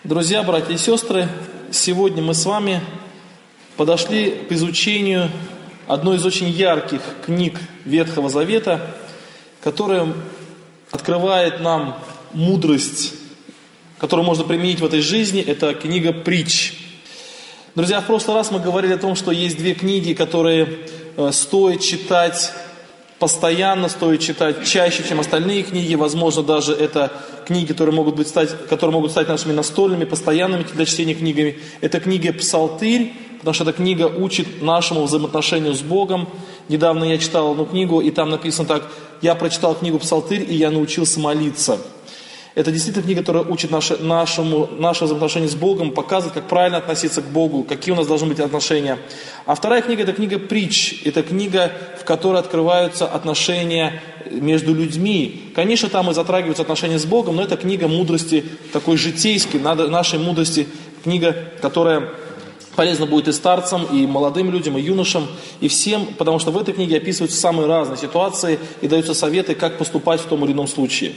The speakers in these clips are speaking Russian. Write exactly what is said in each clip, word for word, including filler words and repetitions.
Друзья, братья и сестры, сегодня мы с вами подошли к изучению одной из очень ярких книг Ветхого Завета, которая открывает нам мудрость, которую можно применить в этой жизни. Это книга Притч. Друзья, в прошлый раз мы говорили о том, что есть две книги, которые стоит читать постоянно, стоит читать чаще, чем остальные книги. Возможно, даже это книги, которые могут, быть стать, которые могут стать нашими настольными, постоянными для чтения книгами. Это книга Псалтырь, потому что эта книга учит нашему взаимоотношению с Богом. Недавно я читал одну книгу, и там написано так: «Я прочитал книгу Псалтырь, и я научился молиться». Это действительно книга, которая учит наше, нашему, наше взаимоотношение с Богом, показывает, как правильно относиться к Богу, какие у нас должны быть отношения. А вторая книга – это книга Притч. Это книга, в которой открываются отношения между людьми. Конечно, там и затрагиваются отношения с Богом, но это книга мудрости такой житейской, нашей мудрости, книга, которая полезна будет и старцам, и молодым людям, и юношам, и всем, потому что в этой книге описываются самые разные ситуации и даются советы, как поступать в том или ином случае.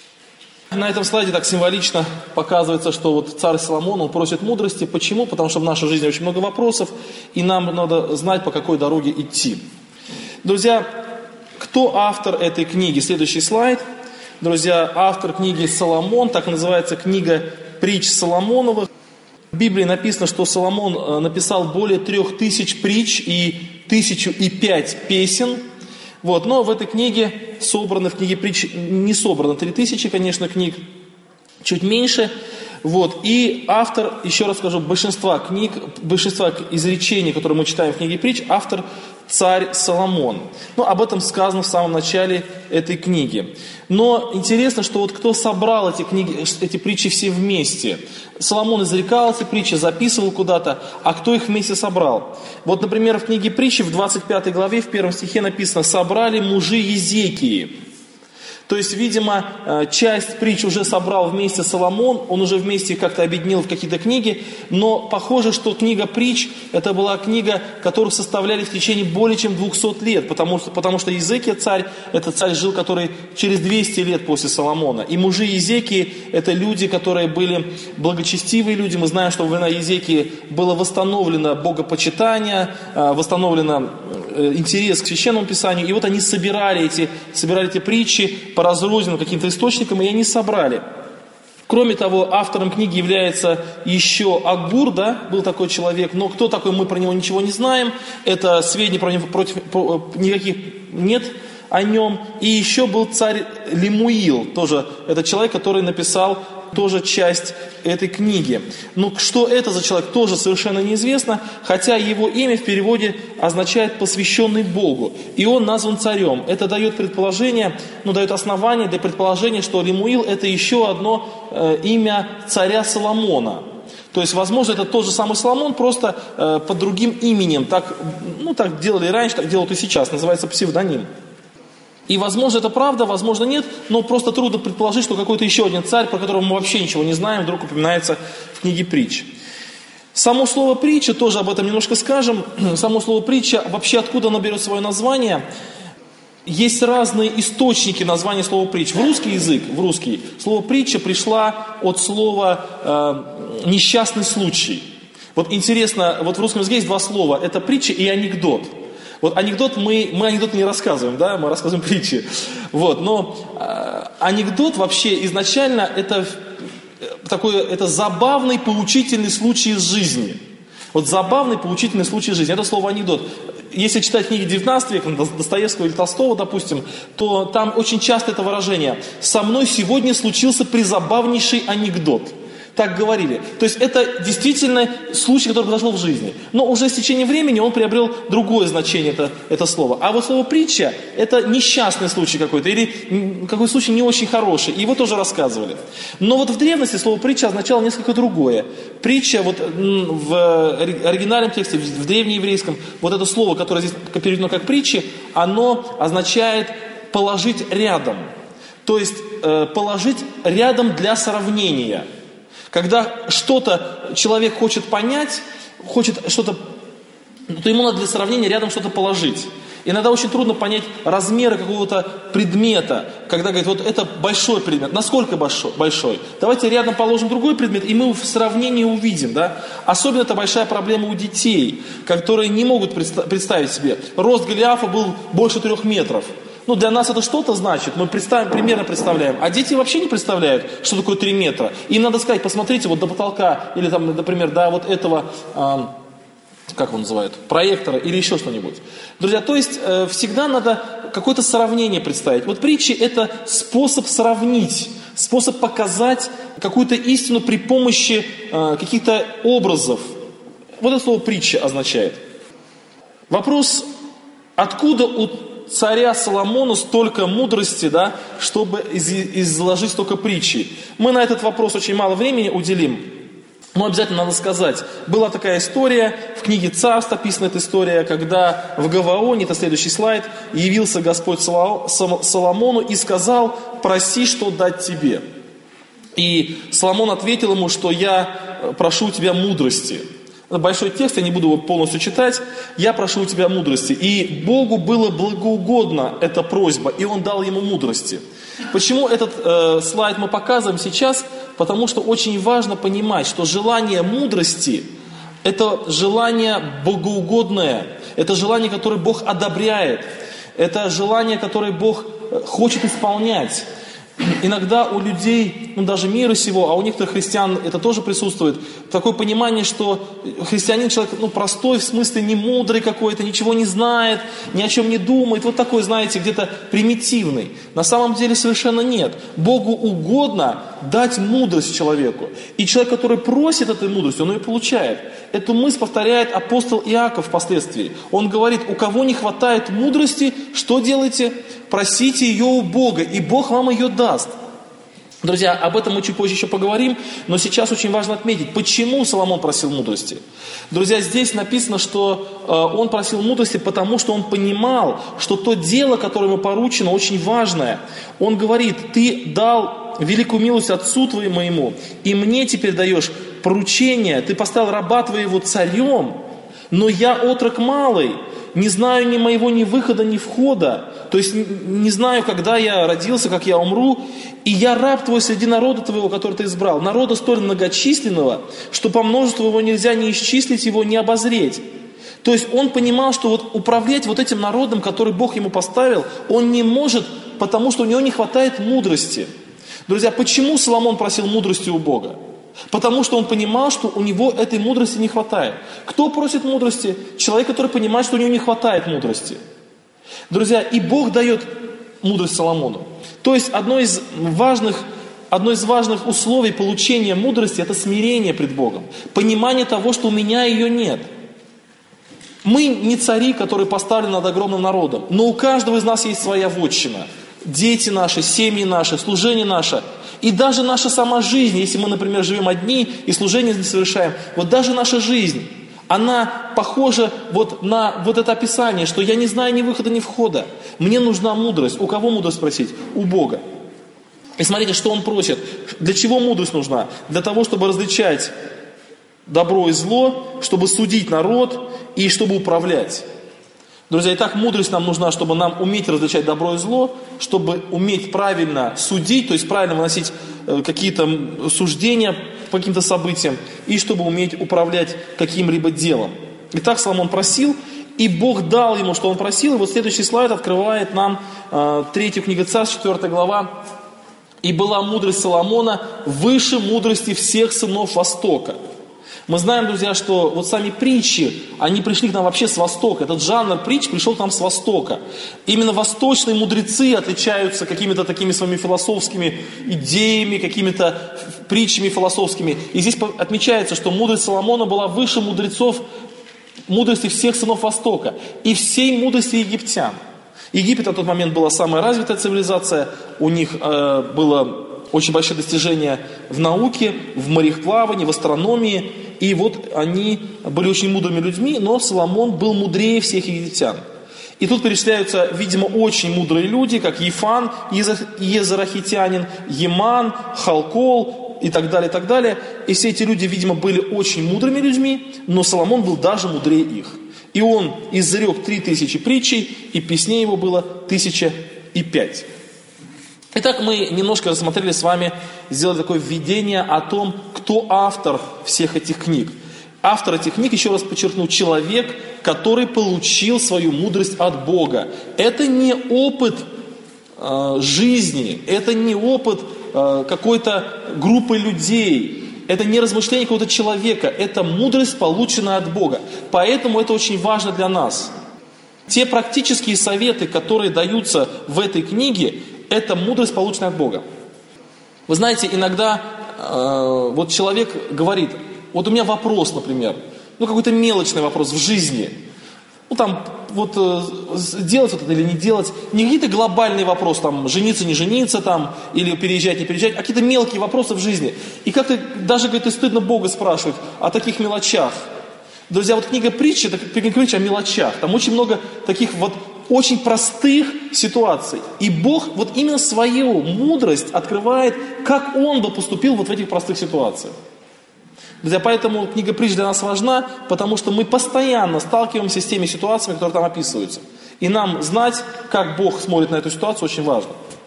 На этом слайде так символично показывается, что вот царь Соломон, он просит мудрости. Почему? Потому что в нашей жизни очень много вопросов, и нам надо знать, по какой дороге идти. Друзья, кто автор этой книги? Следующий слайд. Друзья, автор книги Соломон, так называется книга Притч Соломоновых. В Библии написано, что Соломон написал более трех тысяч притч и тысячу и пять песен. Вот, но в этой книге собраны, в книге Притч не собрано три тысячи, конечно, книг, чуть меньше. Вот, и автор, еще раз скажу, большинства книг, большинства изречений, которые мы читаем в книге Притч, автор царь Соломон. Ну, об этом сказано в самом начале этой книги. Но интересно, что вот кто собрал эти книги, эти притчи все вместе. Соломон изрекал эти притчи, записывал куда-то, а кто их вместе собрал? Вот, например, в книге Притчи в двадцать пятой главе, в первом стихе написано: «Собрали мужи Езекии». То есть, видимо, часть притч уже собрал вместе Соломон, он уже вместе как-то объединил в какие-то книги, но похоже, что книга Притч, это была книга, которую составляли в течение более чем двухсот лет, потому что, потому что Езекия царь, это царь жил, который через двести лет после Соломона. И мужи Езекии, это люди, которые были благочестивые люди. Мы знаем, что во времена Езекии было восстановлено богопочитание, восстановлено интерес к Священному Писанию, и вот они собирали эти, собирали эти притчи по разрозненным каким-то источникам, и они собрали. Кроме того, автором книги является еще Агур, да, был такой человек, но кто такой, мы про него ничего не знаем, это сведений про него против, про, никаких нет о нем. И еще был царь Лемуил, тоже это человек, который написал тоже часть этой книги. Ну, что это за человек, тоже совершенно неизвестно, хотя его имя в переводе означает «посвященный Богу», и он назван царем. Это дает предположение, ну, дает основание для предположения, что Лемуил – это еще одно э, имя царя Соломона. То есть, возможно, это тот же самый Соломон, просто э, под другим именем. Так, ну, так делали раньше, так делают и сейчас, называется псевдоним. И, возможно, это правда, возможно, нет, но просто трудно предположить, что какой-то еще один царь, про которого мы вообще ничего не знаем, вдруг упоминается в книге Притч. Само слово «притча», тоже об этом немножко скажем. Само слово «притча», вообще откуда оно берет свое название? Есть разные источники названия слова «притч». В русский язык, в русский, слово «притча» пришла от слова э, «несчастный случай». Вот интересно, вот в русском языке есть два слова, это «притча» и «анекдот». Вот анекдот, мы, мы анекдот не рассказываем, да, мы рассказываем притчи. Вот, но э, анекдот вообще изначально это, такой, это забавный, поучительный случай из жизни. Вот забавный, поучительный случай из жизни. Это слово анекдот. Если читать книги девятнадцатого века, Достоевского или Толстого, допустим, то там очень часто это выражение: «Со мной сегодня случился призабавнейший анекдот». Так говорили. То есть это действительно случай, который произошел в жизни. Но уже с течением времени он приобрел другое значение, это, это слово. А вот слово «притча» – это несчастный случай какой-то, или какой-то случай не очень хороший. И его тоже рассказывали. Но вот в древности слово «притча» означало несколько другое. Притча, вот в оригинальном тексте, в древнееврейском, вот это слово, которое здесь переведено как «притчи», оно означает «положить рядом». То есть положить рядом для сравнения. Когда что-то человек хочет понять, хочет что-то, то ему надо для сравнения рядом что-то положить. Иногда очень трудно понять размеры какого-то предмета, когда говорят, вот это большой предмет. Насколько большой? Давайте рядом положим другой предмет, и мы в сравнении увидим. Да? Особенно это большая проблема у детей, которые не могут представить себе. Рост Голиафа был больше трех метров. Ну, для нас это что-то значит, мы представим, примерно представляем. А дети вообще не представляют, что такое три метра. Им надо сказать, посмотрите вот до потолка, или там, например, до вот этого... как его называют, проектора или еще что-нибудь. Друзья, то есть э, всегда надо какое-то сравнение представить. Вот притчи – это способ сравнить, способ показать какую-то истину при помощи э, каких-то образов. Вот это слово «притча» означает. Вопрос, откуда у царя Соломона столько мудрости, да, чтобы из- изложить столько притчи? Мы на этот вопрос очень мало времени уделим. Но обязательно надо сказать, была такая история, в книге Царств описана эта история, когда в Гаваоне, это следующий слайд, явился Господь Соломону и сказал: проси, что дать тебе. И Соломон ответил ему, что я прошу у тебя мудрости. Это большой текст, я не буду его полностью читать. Я прошу у тебя мудрости. И Богу было благоугодна эта просьба, и Он дал ему мудрости. Почему этот э, слайд мы показываем сейчас? Потому что очень важно понимать, что желание мудрости – это желание богоугодное, это желание, которое Бог одобряет, это желание, которое Бог хочет исполнять. Иногда у людей, ну даже мира сего, а у некоторых христиан это тоже присутствует, такое понимание, что христианин человек ну, простой, в смысле не мудрый какой-то, ничего не знает, ни о чем не думает, вот такой, знаете, где-то примитивный. На самом деле совершенно нет. Богу угодно дать мудрость человеку. И человек, который просит этой мудрости, он ее получает. Эту мысль повторяет апостол Иаков впоследствии. Он говорит: у кого не хватает мудрости, что делайте? Просите ее у Бога, и Бог вам ее даст. Друзья, об этом мы чуть позже еще поговорим, но сейчас очень важно отметить, почему Соломон просил мудрости. Друзья, здесь написано, что э, он просил мудрости, потому что он понимал, что то дело, которое ему поручено, очень важное. Он говорит: ты дал великую милость отцу твоему моему, и мне теперь даешь поручение, ты поставил раба твоего царем, но я отрок малый, не знаю ни моего ни выхода, ни входа, то есть не знаю, когда я родился, как я умру, и я раб твой среди народа твоего, который ты избрал, народа столь многочисленного, что по множеству его нельзя ни исчислить его, ни обозреть. То есть он понимал, что вот управлять вот этим народом, который Бог ему поставил, он не может, потому что у него не хватает мудрости. Друзья, почему Соломон просил мудрости у Бога? Потому что он понимал, что у него этой мудрости не хватает. Кто просит мудрости? Человек, который понимает, что у него не хватает мудрости. Друзья, и Бог дает мудрость Соломону. То есть одно из важных, одно из важных условий получения мудрости – это смирение пред Богом. Понимание того, что у меня ее нет. Мы не цари, которые поставлены над огромным народом, но у каждого из нас есть своя вотчина. Дети наши, семьи наши, служение наше. И даже наша сама жизнь, если мы, например, живем одни и служение не совершаем, вот даже наша жизнь, она похожа вот на вот это описание, что я не знаю ни выхода, ни входа. Мне нужна мудрость. У кого мудрость спросить? У Бога. И смотрите, что Он просит. Для чего мудрость нужна? Для того, чтобы различать добро и зло, чтобы судить народ и чтобы управлять. Друзья, итак, мудрость нам нужна, чтобы нам уметь различать добро и зло, чтобы уметь правильно судить, то есть правильно выносить какие-то суждения по каким-то событиям, и чтобы уметь управлять каким-либо делом. Итак, Соломон просил, и Бог дал ему, что он просил. И вот следующий слайд открывает нам э, третью книгу Царств, четвёртая глава. «И была мудрость Соломона выше мудрости всех сынов Востока». Мы знаем, друзья, что вот сами притчи, они пришли к нам вообще с Востока. Этот жанр притч пришел к нам с Востока. Именно восточные мудрецы отличаются какими-то такими своими философскими идеями, какими-то притчами философскими. И здесь отмечается, что мудрость Соломона была выше мудрецов, мудрости всех сынов Востока и всей мудрости египтян. Египет на тот момент была самая развитая цивилизация, у них э, было очень большие достижения в науке, в мореплавании, в астрономии. И вот они были очень мудрыми людьми, но Соломон был мудрее всех египтян. И тут перечисляются, видимо, очень мудрые люди, как Ефан, Езарахитянин, Еман, Халкол и так далее, и так далее. И все эти люди, видимо, были очень мудрыми людьми, но Соломон был даже мудрее их. И он изрек три тысячи притчей, и песней его было тысяча и пять. Итак, мы немножко рассмотрели с вами, сделали такое введение о том, кто автор всех этих книг. Автор этих книг, еще раз подчеркну, человек, который получил свою мудрость от Бога. Это не опыт э, жизни, это не опыт э, какой-то группы людей. Это не размышление какого-то человека, это мудрость, полученная от Бога. Поэтому это очень важно для нас. Те практические советы, которые даются в этой книге, это мудрость, полученная от Бога. Вы знаете, иногда э, вот человек говорит, вот у меня вопрос, например, ну какой-то мелочный вопрос в жизни. Ну там, вот э, делать вот это или не делать. Не какие-то глобальные вопросы, там, жениться, не жениться, там, или переезжать, не переезжать, а какие-то мелкие вопросы в жизни. И как-то даже, говорит, и стыдно Бога спрашивать о таких мелочах. Друзья, вот книга притчи, это книга притчи о мелочах. Там очень много таких вот очень простых ситуаций. И Бог вот именно свою мудрость открывает, как Он бы поступил вот в этих простых ситуациях. Друзья, поэтому книга притч для нас важна, потому что мы постоянно сталкиваемся с теми ситуациями, которые там описываются. И нам знать, как Бог смотрит на эту ситуацию, очень важно.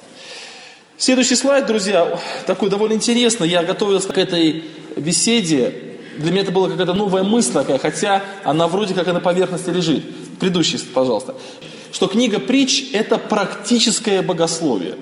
Следующий слайд, друзья, такой довольно интересный. Я готовился к этой беседе. Для меня это была какая-то новая мысль такая, хотя она вроде как на поверхности лежит. Предыдущий, пожалуйста. Что книга притч – это практическое богословие.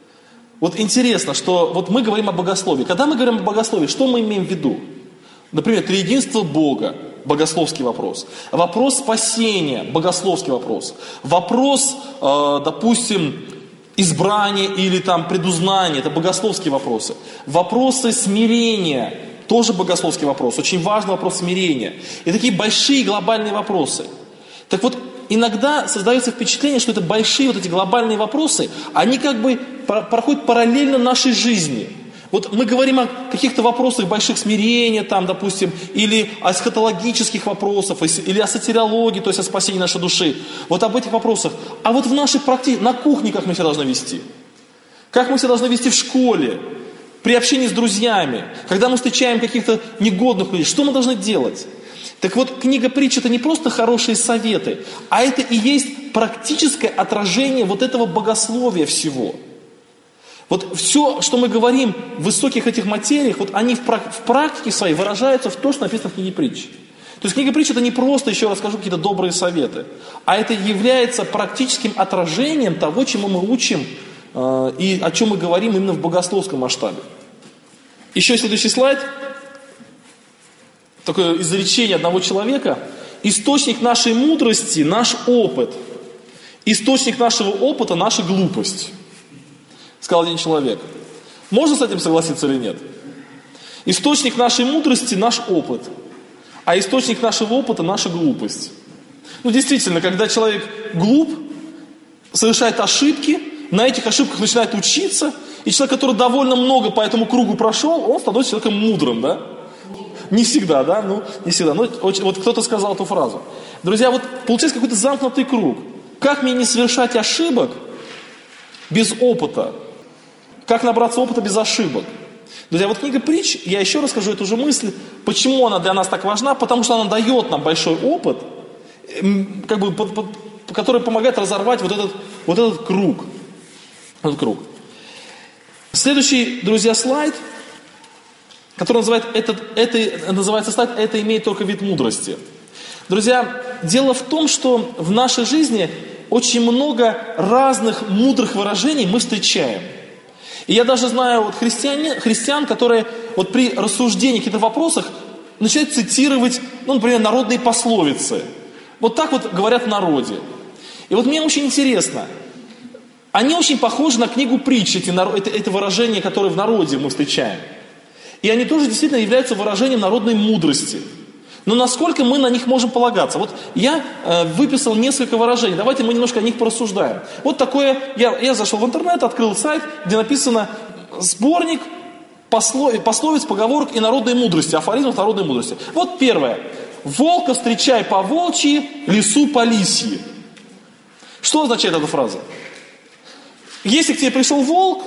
Вот интересно, что вот мы говорим о богословии. Когда мы говорим о богословии, что мы имеем в виду? Например, триединство Бога – богословский вопрос. Вопрос спасения – богословский вопрос. Вопрос, э, допустим, избрания или там предузнания – это богословские вопросы. Вопросы смирения – тоже богословский вопрос. Очень важный вопрос смирения. И такие большие глобальные вопросы. Так вот, иногда создается впечатление, что это большие вот эти глобальные вопросы, они как бы проходят параллельно нашей жизни. Вот мы говорим о каких-то вопросах больших смирения, там, допустим, или о эсхатологических вопросах, или о сотириологии, то есть о спасении нашей души. Вот об этих вопросах. А вот в нашей практике, на кухне как мы себя должны вести? Как мы себя должны вести в школе? При общении с друзьями? Когда мы встречаем каких-то негодных людей? Что мы должны делать? Так вот, книга притч – это не просто хорошие советы, а это и есть практическое отражение вот этого богословия всего. Вот все, что мы говорим в высоких этих материях, вот они в практике своей выражаются в том, что написано в книге притч. То есть книга притч – это не просто, еще раз скажу, какие-то добрые советы, а это является практическим отражением того, чему мы учим э, и о чем мы говорим именно в богословском масштабе. Еще следующий слайд. Такое изречение одного человека. Источник нашей мудрости – наш опыт. Источник нашего опыта – наша глупость. Сказал один человек. Можно с этим согласиться или нет? Источник нашей мудрости – наш опыт. А источник нашего опыта – наша глупость. Ну, действительно, когда человек глуп, совершает ошибки, на этих ошибках начинает учиться, и человек, который довольно много по этому кругу прошел, он становится человеком мудрым, да? Не всегда, да? Ну, не всегда. Но вот кто-то сказал эту фразу. Друзья, вот получается какой-то замкнутый круг. Как мне не совершать ошибок без опыта? Как набраться опыта без ошибок? Друзья, вот книга притч, я еще раз скажу эту же мысль, почему она для нас так важна, потому что она дает нам большой опыт, как бы, который помогает разорвать вот этот, вот этот круг. Этот круг. Следующий, друзья, слайд, который называет этот, это, называется слайд «Это имеет только вид мудрости». Друзья, дело в том, что в нашей жизни очень много разных мудрых выражений мы встречаем. И я даже знаю вот христиан, христиан, которые вот при рассуждении каких-то вопросах начинают цитировать, ну, например, народные пословицы. Вот так вот говорят в народе. И вот мне очень интересно, они очень похожи на книгу притч, эти, это, это выражения, которые в народе мы встречаем. И они тоже действительно являются выражением народной мудрости. Но насколько мы на них можем полагаться? Вот я э, выписал несколько выражений. Давайте мы немножко о них порассуждаем. Вот такое, я, я зашел в интернет, открыл сайт, где написано сборник послов, пословиц, поговорок и народной мудрости, афоризмов народной мудрости. Вот первое. Волка встречай по волчьи, лису по лисьи. Что означает эта фраза? Если к тебе пришел волк,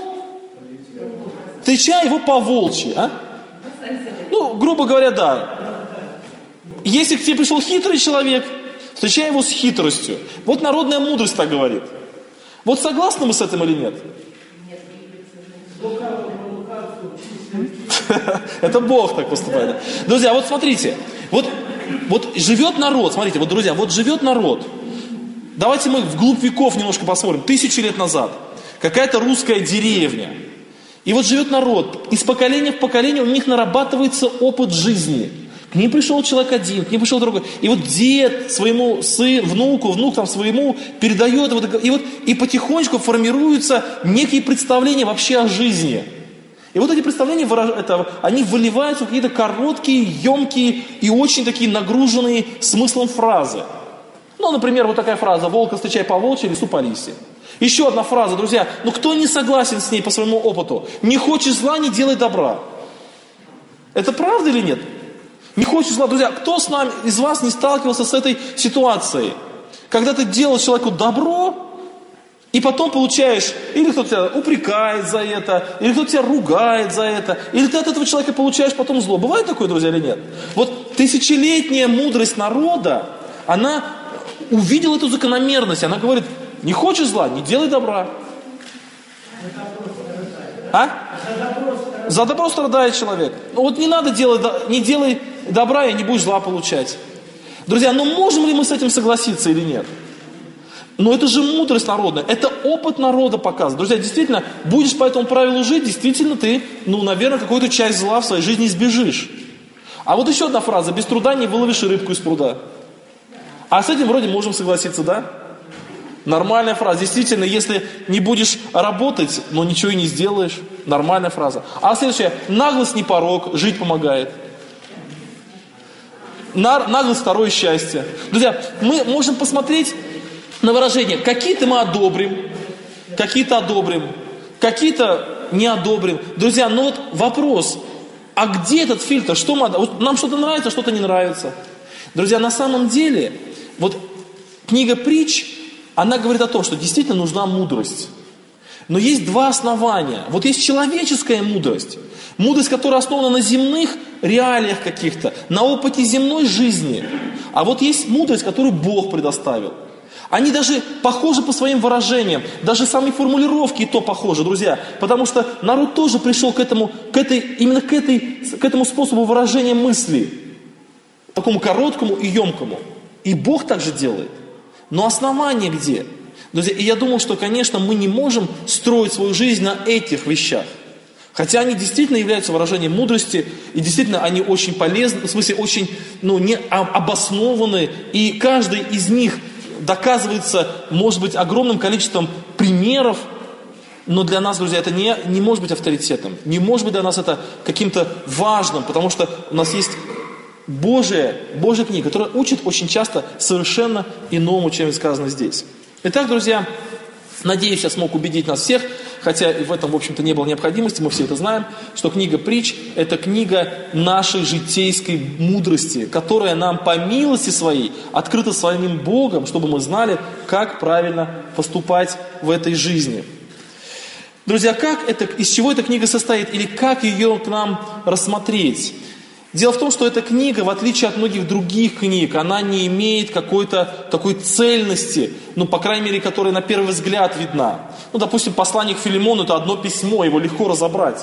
встречай его по волчьи. А? Ну, грубо говоря, да. Если к тебе пришел хитрый человек, встречаем его с хитростью. Вот народная мудрость так говорит. Вот согласны мы с этим или нет? Это Бог так поступает. Друзья, вот смотрите, вот, вот живет народ, смотрите, вот, друзья, вот живет народ. Давайте мы вглубь веков немножко посмотрим. Тысячи лет назад. Какая-то русская деревня. И вот живет народ. Из поколения в поколение у них нарабатывается опыт жизни. К ним пришел человек один, к ним пришел другой. И вот дед своему сыну, внуку, внук там своему передает. Вот, и вот и потихонечку формируются некие представления вообще о жизни. И вот эти представления, это, они выливаются в какие-то короткие, емкие и очень такие нагруженные смыслом фразы. Ну, например, вот такая фраза: «Волка встречай по волчьи, лису по лисе». Еще одна фраза, друзья. Ну, кто не согласен с ней по своему опыту? Не хочешь зла, не делай добра. Это правда или нет? Не хочешь зла. Друзья, кто с нами, из вас не сталкивался с этой ситуацией? Когда ты делаешь человеку добро, и потом получаешь, или кто-то тебя упрекает за это, или кто-то тебя ругает за это, или ты от этого человека получаешь потом зло. Бывает такое, друзья, или нет? Вот тысячелетняя мудрость народа, она увидела эту закономерность. Она говорит: не хочешь зла, не делай добра. А? За добро страдает человек. Ну вот не надо делать, не делай добра, и не будешь зла получать. Друзья, ну можем ли мы с этим согласиться или нет? Но это же мудрость народная, это опыт народа показывает. Друзья, действительно, будешь по этому правилу жить, действительно ты, ну, наверное, какую-то часть зла в своей жизни избежишь. А вот еще одна фраза: без труда не выловишь рыбку из пруда. А с этим вроде можем согласиться, да? Нормальная фраза. Действительно, если не будешь работать, но ничего и не сделаешь. Нормальная фраза. А следующая: наглость не порок, жить помогает. Наглость — второе счастье. Друзья, мы можем посмотреть на выражения. Какие-то мы одобрим, какие-то одобрим, какие-то не одобрим. Друзья, ну вот вопрос: а где этот фильтр? Что мы, вот нам что-то нравится, что-то не нравится. Друзья, на самом деле, вот книга Притч, она говорит о том, что действительно нужна мудрость. Но есть два основания. Вот есть человеческая мудрость. Мудрость, которая основана на земных реалиях каких-то, на опыте земной жизни. А вот есть мудрость, которую Бог предоставил. Они даже похожи по своим выражениям, даже самые формулировки и то похожи, друзья. Потому что народ тоже пришел к этому, к этой, именно к, этой, к этому способу выражения мысли. Такому короткому и емкому. И Бог также делает. Но основание где? Друзья, и я думал, что, конечно, мы не можем строить свою жизнь на этих вещах. Хотя они действительно являются выражением мудрости, и действительно они очень полезны, в смысле очень, ну, не обоснованы, и каждый из них доказывается, может быть, огромным количеством примеров, но для нас, друзья, это не, не может быть авторитетом, не может быть для нас это каким-то важным, потому что у нас есть Божья, Божья книга, которая учит очень часто совершенно иному, чем сказано здесь. Итак, друзья, надеюсь, я смог убедить нас всех, хотя и в этом, в общем-то, не было необходимости, мы все это знаем, что книга Притч – это книга нашей житейской мудрости, которая нам по милости своей открыта самим Богом, чтобы мы знали, как правильно поступать в этой жизни. Друзья, как это, из чего эта книга состоит или как ее к нам рассмотреть? Дело в том, что эта книга, в отличие от многих других книг, она не имеет какой-то такой цельности, ну, по крайней мере, которая на первый взгляд видна. Ну, допустим, послание к Филимону – это одно письмо, его легко разобрать.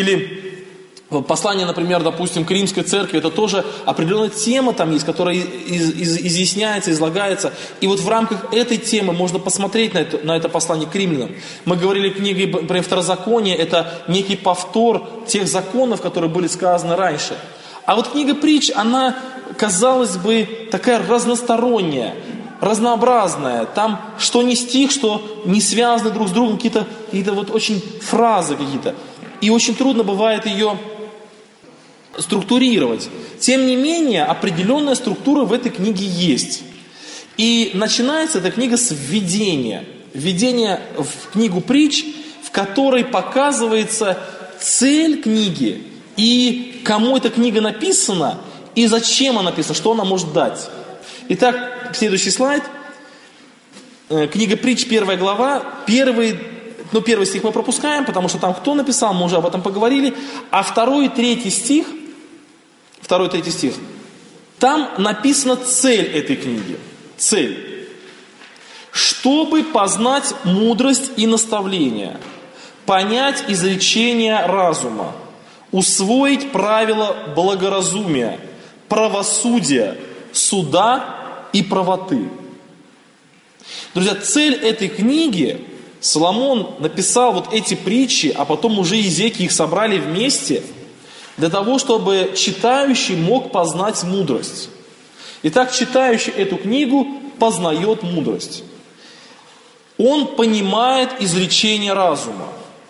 Или послание, например, допустим, к Римской церкви – это тоже определенная тема там есть, которая из, из, изъясняется, излагается. И вот в рамках этой темы можно посмотреть на это, на это послание к римлянам. Мы говорили, книга, например, Второзаконие – это некий повтор тех законов, которые были сказаны раньше. А вот книга Притч, она, казалось бы, такая разносторонняя, разнообразная. Там что не стих, что не связаны друг с другом, какие-то, какие-то вот очень фразы какие-то. И очень трудно бывает ее структурировать. Тем не менее, определенная структура в этой книге есть. И начинается эта книга с введения. Введение в книгу Притч, в которой показывается цель книги, и кому эта книга написана, и зачем она написана, что она может дать. Итак, следующий слайд. Книга Притч, первая глава. Первый, ну, первый стих мы пропускаем, потому что там кто написал, мы уже об этом поговорили. А второй и третий стих, второй и третий стих, там написана цель этой книги. Цель. Чтобы познать мудрость и наставление, понять изречения разума, усвоить правила благоразумия, правосудия, суда и правоты. Друзья, цель этой книги, Соломон написал вот эти притчи, а потом уже Иезекииль их собрали вместе, для того, чтобы читающий мог познать мудрость. Итак, читающий эту книгу познает мудрость. Он понимает изречение разума.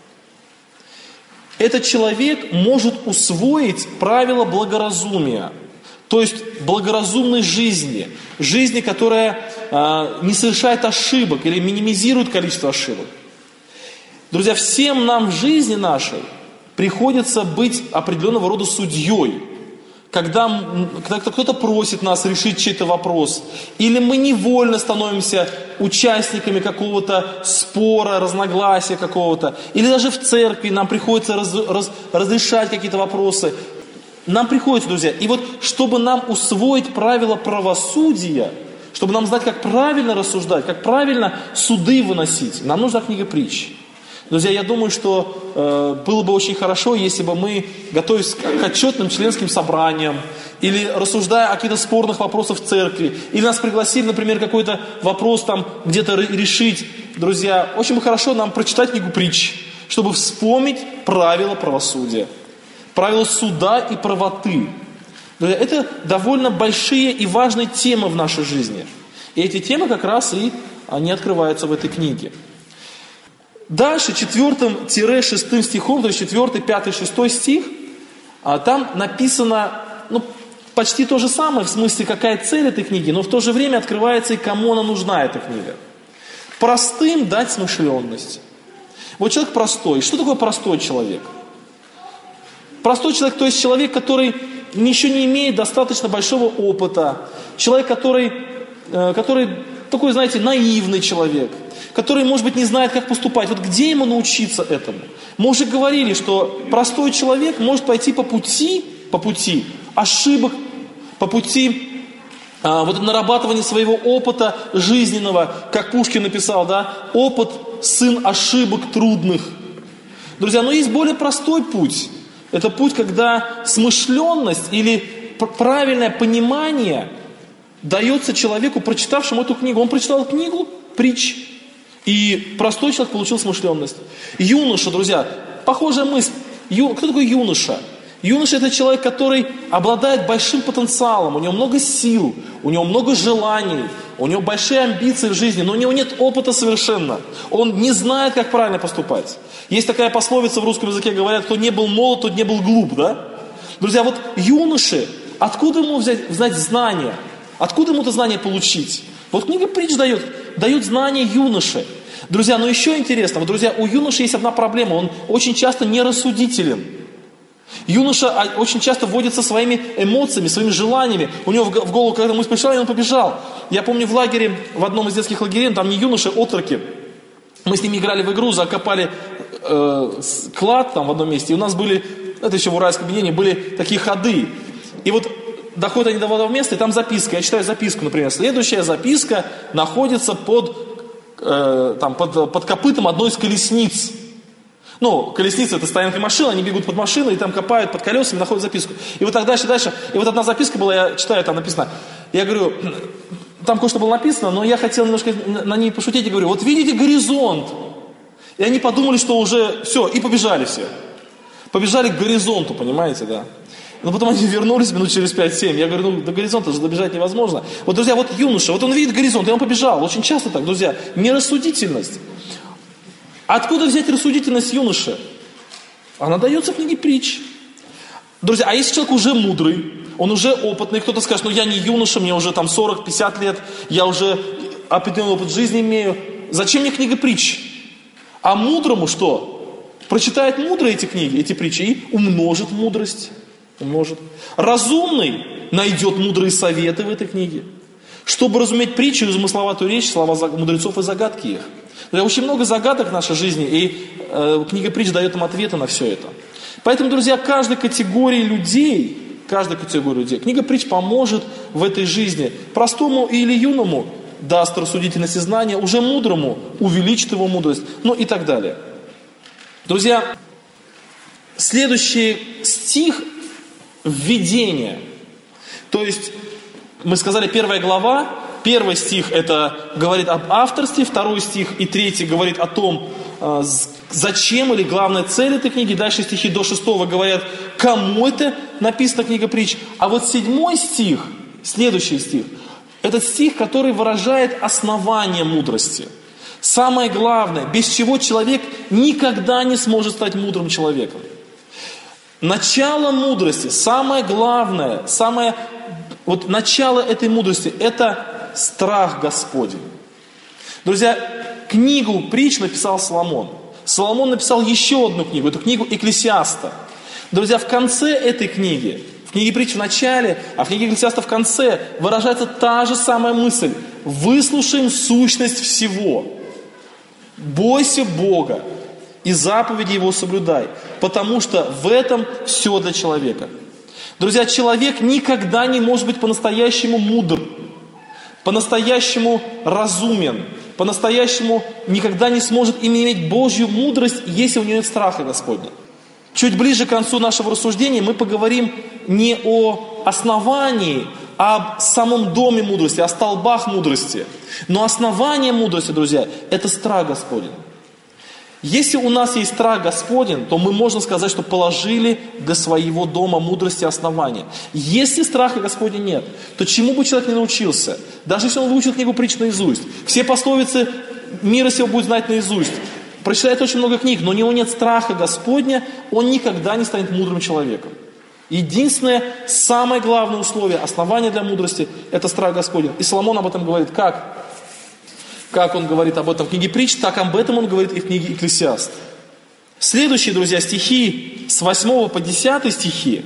Этот человек может усвоить правила благоразумия, то есть благоразумной жизни, жизни, которая э, не совершает ошибок или минимизирует количество ошибок. Друзья, всем нам в жизни нашей приходится быть определенного рода судьей. Когда, когда кто-то просит нас решить чей-то вопрос, или мы невольно становимся участниками какого-то спора, разногласия какого-то, или даже в церкви нам приходится раз, раз, разрешать какие-то вопросы. Нам приходится, друзья, и вот чтобы нам усвоить правила правосудия, чтобы нам знать, как правильно рассуждать, как правильно суды выносить, нам нужна книга притч. Друзья, я думаю, что э, было бы очень хорошо, если бы мы, готовясь к отчетным членским собраниям, или рассуждая о каких-то спорных вопросах в церкви, или нас пригласили, например, какой-то вопрос там где-то решить, друзья, очень бы хорошо нам прочитать книгу притч, чтобы вспомнить правила правосудия, правила суда и правоты. Друзья, это довольно большие и важные темы в нашей жизни. И эти темы как раз и они открываются в этой книге. Дальше, четвёртым-шестым стихом, то есть четвёртый, пятый, шестой стих, там написано, ну, почти то же самое, в смысле, какая цель этой книги, но в то же время открывается и кому она нужна, эта книга. Простым дать смышленность. Вот человек простой. Что такое простой человек? Простой человек, то есть человек, который еще не имеет достаточно большого опыта, человек, который, который такой, знаете, наивный человек, который, может быть, не знает, как поступать. Вот где ему научиться этому? Мы уже говорили, что простой человек может пойти по пути, по пути ошибок, по пути а, вот нарабатывания своего опыта жизненного, как Пушкин написал, да, опыт – сын ошибок трудных. Друзья, но есть более простой путь. Это путь, когда смышленность или правильное понимание дается человеку, прочитавшему эту книгу. Он прочитал книгу притч, и простой человек получил смышленность. Юноша, друзья, похожая мысль. Ю... Кто такой юноша? Юноша – это человек, который обладает большим потенциалом, у него много сил, у него много желаний, у него большие амбиции в жизни, но у него нет опыта совершенно. Он не знает, как правильно поступать. Есть такая пословица в русском языке, говорят, кто не был молод, тот не был глуп, да? Друзья, вот юноши, откуда ему взять, знать знания? Откуда ему это знание получить? Вот книга притч дает, дает знания юноше. Друзья, но еще интересно, вот, друзья, у юноши есть одна проблема, он очень часто нерассудителен. Юноша очень часто водится своими эмоциями, своими желаниями. У него в голову, когда мысль пришла, и он побежал. Я помню в лагере, в одном из детских лагерей, там не юноши, отроки. Мы с ними играли в игру, закопали э, клад там в одном месте. И у нас были, это еще в уральском объединении, были такие ходы. И вот доходят они до одного места, и там записка. Я читаю записку, например. Следующая записка находится под, э, там, под, под копытом одной из колесниц. Ну, колесница — это стоянка машин, они бегут под машиной, и там копают под колесами, находят записку. И вот так дальше, дальше. И вот одна записка была, я читаю, там написано. Я говорю, там кое-что было написано, но я хотел немножко на ней пошутить. И говорю, вот видите горизонт. И они подумали, что уже все, и побежали все. Побежали к горизонту, понимаете, да. Но потом они вернулись минут через пять-семь. Я говорю, ну до горизонта же добежать невозможно. Вот, друзья, вот юноша, вот он видит горизонт, и он побежал. Очень часто так, друзья. Нерассудительность. Откуда взять рассудительность юноши? Она дается в книге притч. Друзья, а если человек уже мудрый, он уже опытный, кто-то скажет, ну я не юноша, мне уже там сорок-пятьдесят лет, я уже определенный опыт жизни имею. Зачем мне книга притч? А мудрому что? Прочитает мудрые эти книги, эти притчи, и умножит мудрость. Умножит. Разумный найдет мудрые советы в этой книге. Чтобы разуметь притчу и замысловатую речь, слова мудрецов и загадки их. Очень много загадок в нашей жизни, и э, книга притч дает нам ответы на все это. Поэтому, друзья, каждой категории людей, каждой категории людей, книга притч поможет в этой жизни, простому или юному, даст рассудительность и знание, уже мудрому увеличит его мудрость, ну и так далее. Друзья, следующий стих – введение. То есть, мы сказали, первая глава, первый стих – это говорит об авторстве, второй стих и третий говорит о том, зачем или главная цель этой книги. Дальше стихи до шестого говорят, кому это написана книга притч. А вот седьмой стих, следующий стих, это стих, который выражает основание мудрости. Самое главное, без чего человек никогда не сможет стать мудрым человеком. Начало мудрости, самое главное, самое, вот начало этой мудрости, это страх Господень. Друзья, книгу притч написал Соломон. Соломон написал еще одну книгу, эту книгу Экклесиаста. Друзья, в конце этой книги, в книге притч в начале, а в книге Экклесиаста в конце, выражается та же самая мысль. Выслушаем сущность всего. Бойся Бога и заповеди Его соблюдай, потому что в этом все для человека. Друзья, человек никогда не может быть по-настоящему мудр, по-настоящему разумен, по-настоящему никогда не сможет иметь Божью мудрость, если у него нет страха Господня. Чуть ближе к концу нашего рассуждения мы поговорим не о основании, а о самом доме мудрости, о столбах мудрости. Но основание мудрости, друзья, это страх Господень. Если у нас есть страх Господень, то мы можем сказать, что положили для своего дома мудрости основания. Если страха Господня нет, то чему бы человек ни научился, даже если он выучил книгу притч наизусть, все пословицы мира сего будет знать наизусть, прочитает очень много книг, но у него нет страха Господня, он никогда не станет мудрым человеком. Единственное, самое главное условие, основание для мудрости – это страх Господень. И Соломон об этом говорит как? Как он говорит об этом в книге притч, так об этом он говорит и в книге Экклесиаст. Следующие, друзья, стихи с восьмого по десятый стихи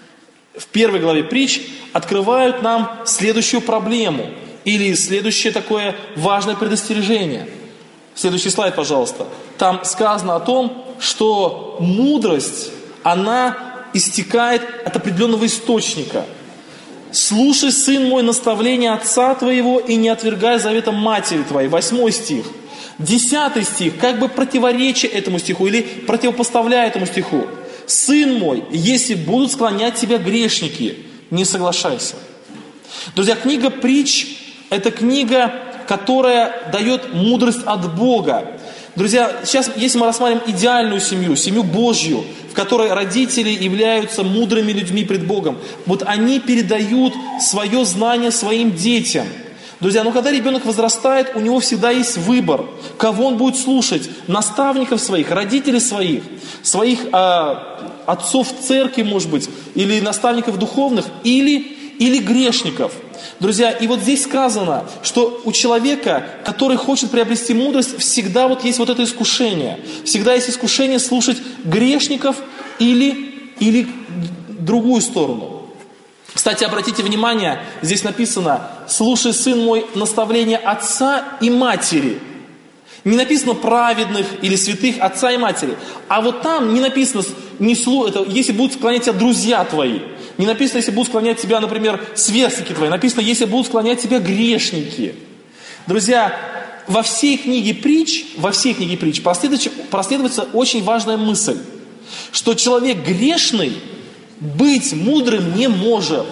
в первой главе притч открывают нам следующую проблему или следующее такое важное предостережение. Следующий слайд, пожалуйста. Там сказано о том, что мудрость, она истекает от определенного источника. «Слушай, сын мой, наставление отца твоего и не отвергай завета матери твоей». Восьмой стих. Десятый стих, как бы противоречие этому стиху или противопоставляя этому стиху. «Сын мой, если будут склонять тебя грешники, не соглашайся». Друзья, книга притч – это книга, которая дает мудрость от Бога. Друзья, сейчас, если мы рассматриваем идеальную семью, семью Божью, в которой родители являются мудрыми людьми пред Богом, вот они передают свое знание своим детям. Друзья, но когда ребенок возрастает, у него всегда есть выбор, кого он будет слушать: наставников своих, родителей своих, своих э, отцов в церкви, может быть, или наставников духовных, или, или грешников. Друзья, и вот здесь сказано, что у человека, который хочет приобрести мудрость, всегда вот есть вот это искушение. Всегда есть искушение слушать грешников или, или другую сторону. Кстати, обратите внимание, здесь написано: «Слушай, сын мой, наставление отца и матери». Не написано праведных или святых отца и матери. А вот там не написано, не слу, это, если будут склонять тебя друзья твои. Не написано, если будут склонять тебя, например, сверстники твои. Написано, если будут склонять тебя грешники. Друзья, во всей книге притч, во всей книге притч проследуется очень важная мысль, что человек грешный быть мудрым не может.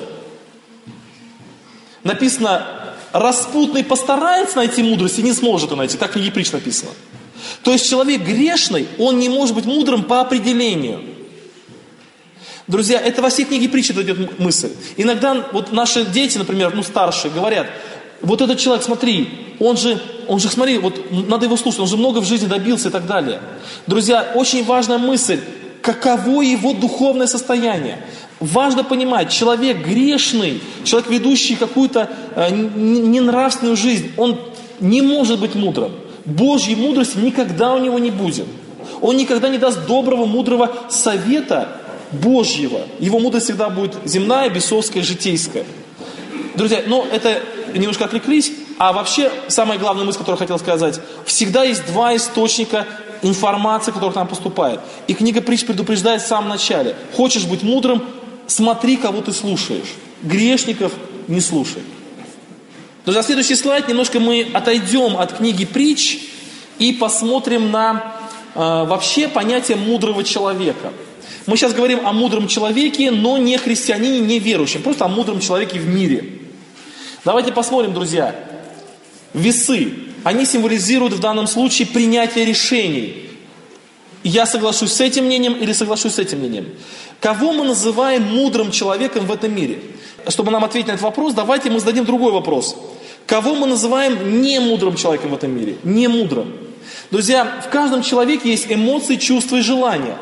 Написано: распутный постарается найти мудрость и не сможет ее найти. Так в книге притч написано. То есть человек грешный, он не может быть мудрым по определению. Друзья, это во всей книге притч идет мысль. Иногда вот наши дети, например, ну старшие, говорят: вот этот человек, смотри, он же, он же, смотри, вот надо его слушать, он же много в жизни добился и так далее. Друзья, очень важная мысль, каково его духовное состояние. Важно понимать, человек грешный, человек, ведущий какую-то э, ненравственную жизнь, он не может быть мудрым. Божьей мудрости никогда у него не будет. Он никогда не даст доброго, мудрого совета Божьего. Его мудрость всегда будет земная, бесовская, житейская. Друзья, ну это немножко отвлеклись, а вообще самая главная мысль, которую я хотел сказать: всегда есть два источника информации, которая к нам поступает. И книга притч предупреждает в самом начале: хочешь быть мудрым, смотри, кого ты слушаешь. Грешников не слушай. Друзья, следующий слайд, немножко мы отойдем от книги «Притч» и посмотрим на э, вообще понятие мудрого человека. Мы сейчас говорим о мудром человеке, но не христианине, не верующем, просто о мудром человеке в мире. Давайте посмотрим, друзья. Весы, они символизируют в данном случае принятие решений. Я соглашусь с этим мнением или соглашусь с этим мнением. Кого мы называем мудрым человеком в этом мире? Чтобы нам ответить на этот вопрос, давайте мы зададим другой вопрос. Кого мы называем не мудрым человеком в этом мире? Не мудрым. Друзья, в каждом человеке есть эмоции, чувства и желания.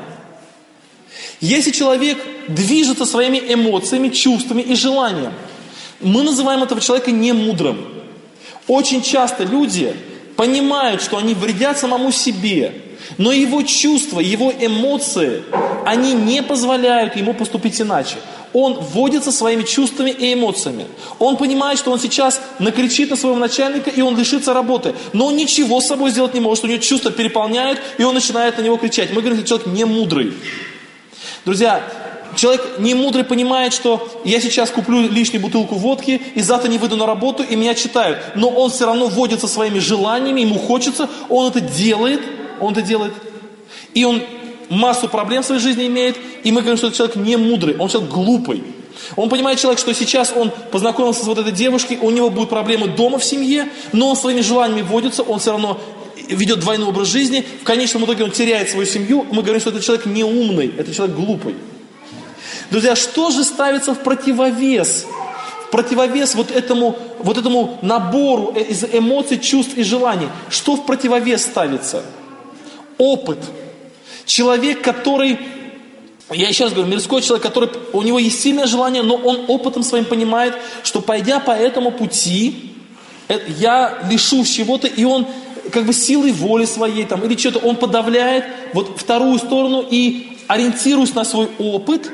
Если человек движется своими эмоциями, чувствами и желанием, мы называем этого человека не мудрым. Очень часто люди понимают, что они вредят самому себе, но его чувства, его эмоции, они не позволяют ему поступить иначе. Он водится своими чувствами и эмоциями. Он понимает, что он сейчас накричит на своего начальника, и он лишится работы. Но он ничего с собой сделать не может. У него чувства переполняют, и он начинает на него кричать. Мы говорим, что человек не мудрый. Друзья, человек не мудрый понимает, что я сейчас куплю лишнюю бутылку водки, и завтра не выйду на работу, и меня читают. Но он все равно водится своими желаниями, ему хочется, он это делает, он это делает. И он массу проблем в своей жизни имеет, и мы говорим, что этот человек не мудрый, он человек глупый. Он понимает, человек, что сейчас он познакомился с вот этой девушкой, у него будут проблемы дома в семье, но он своими желаниями водится, он все равно ведет двойной образ жизни, в конечном итоге он теряет свою семью, мы говорим, что этот человек не умный, это человек глупый. Друзья, что же ставится в противовес? В противовес вот этому, вот этому набору из эмоций, чувств и желаний. Что в противовес ставится? Опыт. Человек, который, я еще раз говорю, мирской человек, который, у него есть сильное желание, но он опытом своим понимает, что пойдя по этому пути, я лишусь чего-то, и он как бы силой воли своей там, или что-то, он подавляет вот вторую сторону и, ориентируясь на свой опыт,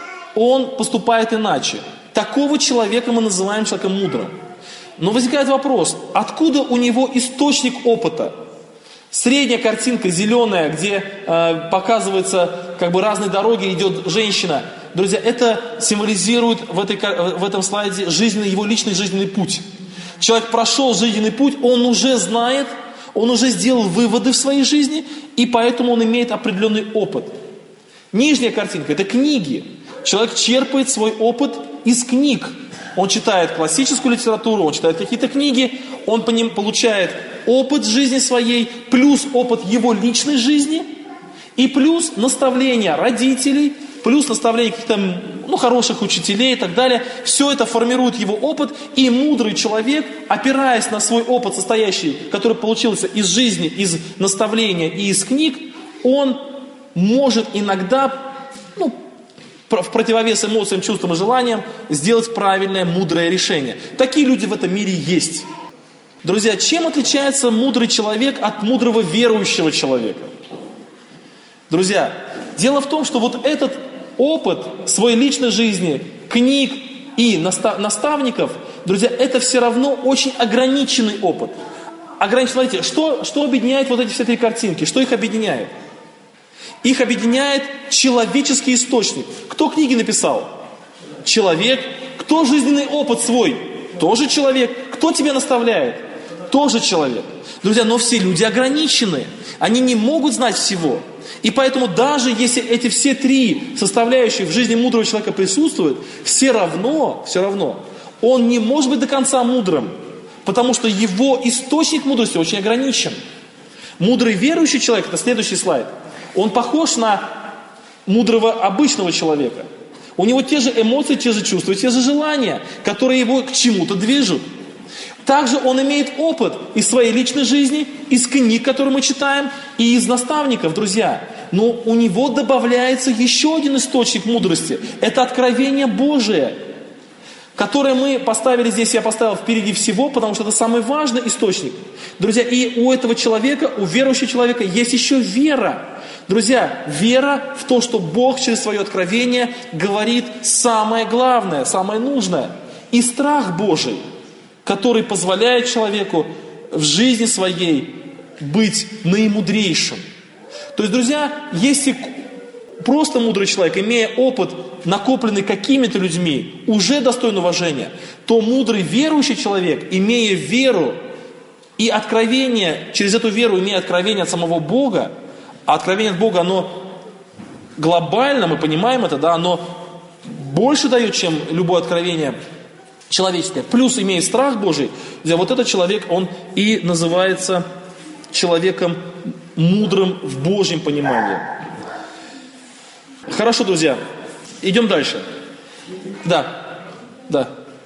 он поступает иначе. Такого человека мы называем человеком мудрым. Но возникает вопрос, откуда у него источник опыта? Средняя картинка зеленая, где э, показывается как бы разные дороги, идет женщина. Друзья, это символизирует в, этой, в этом слайде жизненный, его личный жизненный путь. Человек прошел жизненный путь, он уже знает, он уже сделал выводы в своей жизни, и поэтому он имеет определенный опыт. Нижняя картинка – это книги. Человек черпает свой опыт из книг. Он читает классическую литературу, он читает какие-то книги, он по ним получает опыт жизни своей, плюс опыт его личной жизни, и плюс наставления родителей, плюс наставления каких-то ну, хороших учителей и так далее. Все это формирует его опыт, и мудрый человек, опираясь на свой опыт, состоящий, который получился из жизни, из наставления и из книг, он может иногда, ну, в противовес эмоциям, чувствам и желаниям сделать правильное, мудрое решение. Такие люди в этом мире есть. Друзья, чем отличается мудрый человек от мудрого верующего человека? Друзья, дело в том, что вот этот опыт своей личной жизни, книг и наставников, друзья, это все равно очень ограниченный опыт. Ограниченный, смотрите, что, что объединяет вот эти все три картинки? Что их объединяет? Их объединяет человеческий источник. Кто книги написал? Человек. Кто жизненный опыт свой? Тоже человек. Кто тебя наставляет? Тоже человек. Друзья, но все люди ограничены. Они не могут знать всего. И поэтому даже если эти все три составляющие в жизни мудрого человека присутствуют, все равно, все равно, он не может быть до конца мудрым, потому что его источник мудрости очень ограничен. Мудрый верующий человек, это следующий слайд, он похож на мудрого обычного человека. У него те же эмоции, те же чувства, те же желания, которые его к чему-то движут. Также он имеет опыт из своей личной жизни, из книг, которые мы читаем, и из наставников, друзья. Но у него добавляется еще один источник мудрости. Это откровение Божие, которое мы поставили здесь, я поставил впереди всего, потому что это самый важный источник. Друзья, и у этого человека, у верующего человека есть еще вера. Друзья, вера в то, что Бог через свое откровение говорит самое главное, самое нужное. И страх Божий, который позволяет человеку в жизни своей быть наимудрейшим. То есть, друзья, если просто мудрый человек, имея опыт накопленный какими-то людьми, уже достоин уважения, то мудрый верующий человек, имея веру и откровение, через эту веру имея откровение от самого Бога, а откровение от Бога, оно глобально, мы понимаем это, да, оно больше дает, чем любое откровение человеческое. Плюс имея страх Божий, вот этот человек, он и называется человеком мудрым в Божьем понимании. Хорошо, друзья, идем дальше. Да, да.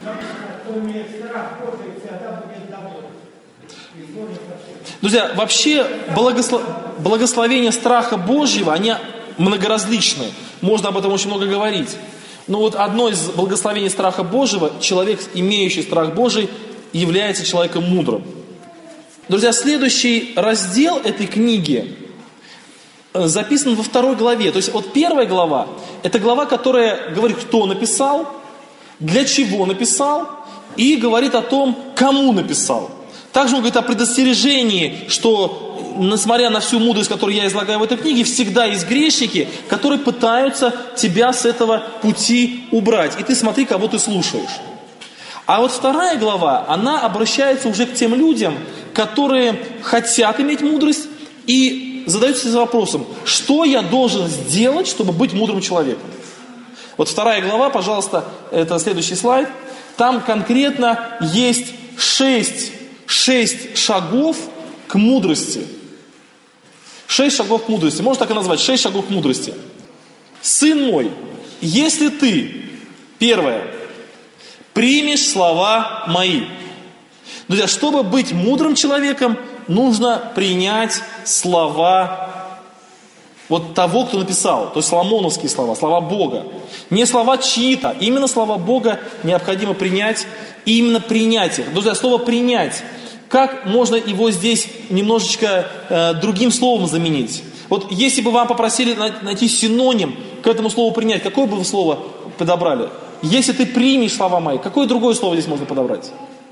Друзья, вообще благослов... благословения страха Божьего, они многоразличны. Можно об этом очень много говорить. Но вот одно из благословений страха Божьего, человек, имеющий страх Божий, является человеком мудрым. Друзья, следующий раздел этой книги записан во второй главе. То есть вот первая глава, это глава, которая говорит, кто написал, для чего написал, и говорит о том, кому написал. Также он говорит о предостережении, что, несмотря на всю мудрость, которую я излагаю в этой книге, всегда есть грешники, которые пытаются тебя с этого пути убрать. И ты смотри, кого ты слушаешь. А вот вторая глава, она обращается уже к тем людям, которые хотят иметь мудрость и задаются вопросом, что я должен сделать, чтобы быть мудрым человеком. Вот вторая глава, пожалуйста, это следующий слайд. Там конкретно есть шесть, шесть шагов к мудрости. Шесть шагов к мудрости. Можно так и назвать, шесть шагов к мудрости. Сын мой, если ты, первое, примешь слова мои. Друзья, чтобы быть мудрым человеком, нужно принять слова вот того, кто написал. То есть соломоновские слова, слова Бога. Не слова чьи-то, именно слова Бога необходимо принять. И именно принять их. Друзья, слово «принять». Как можно его здесь немножечко э, другим словом заменить? Вот если бы вам попросили найти синоним к этому слову «принять», какое бы вы слово подобрали? Если ты примешь слова мои, какое другое слово здесь можно подобрать?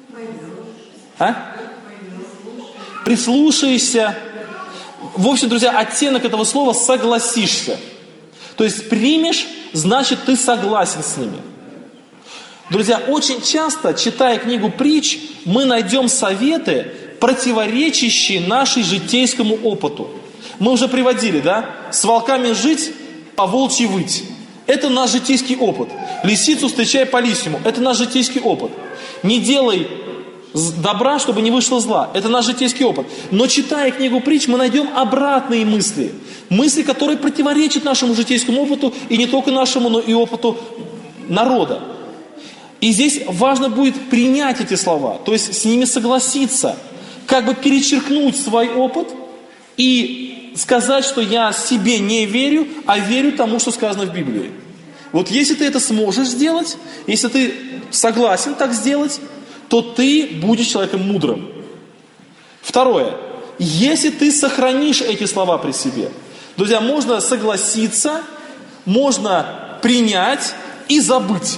А? Прислушаешься. В общем, друзья, оттенок этого слова «согласишься». То есть примешь, значит ты согласен с ними. Друзья, очень часто, читая книгу притч, мы найдем советы, противоречащие нашей житейскому опыту. Мы уже приводили, да? С волками жить, по волчьи выть. Это наш житейский опыт. Лисицу встречай по лисьему. Это наш житейский опыт. Не делай добра, чтобы не вышло зла. Это наш житейский опыт. Но читая книгу притч, мы найдем обратные мысли. Мысли, которые противоречат нашему житейскому опыту, и не только нашему, но и опыту народа. И здесь важно будет принять эти слова, то есть с ними согласиться, как бы перечеркнуть свой опыт и сказать, что я себе не верю, а верю тому, что сказано в Библии. Вот если ты это сможешь сделать, если ты согласен так сделать, то ты будешь человеком мудрым. Второе. Если ты сохранишь эти слова при себе. Друзья, можно согласиться, можно принять и забыть.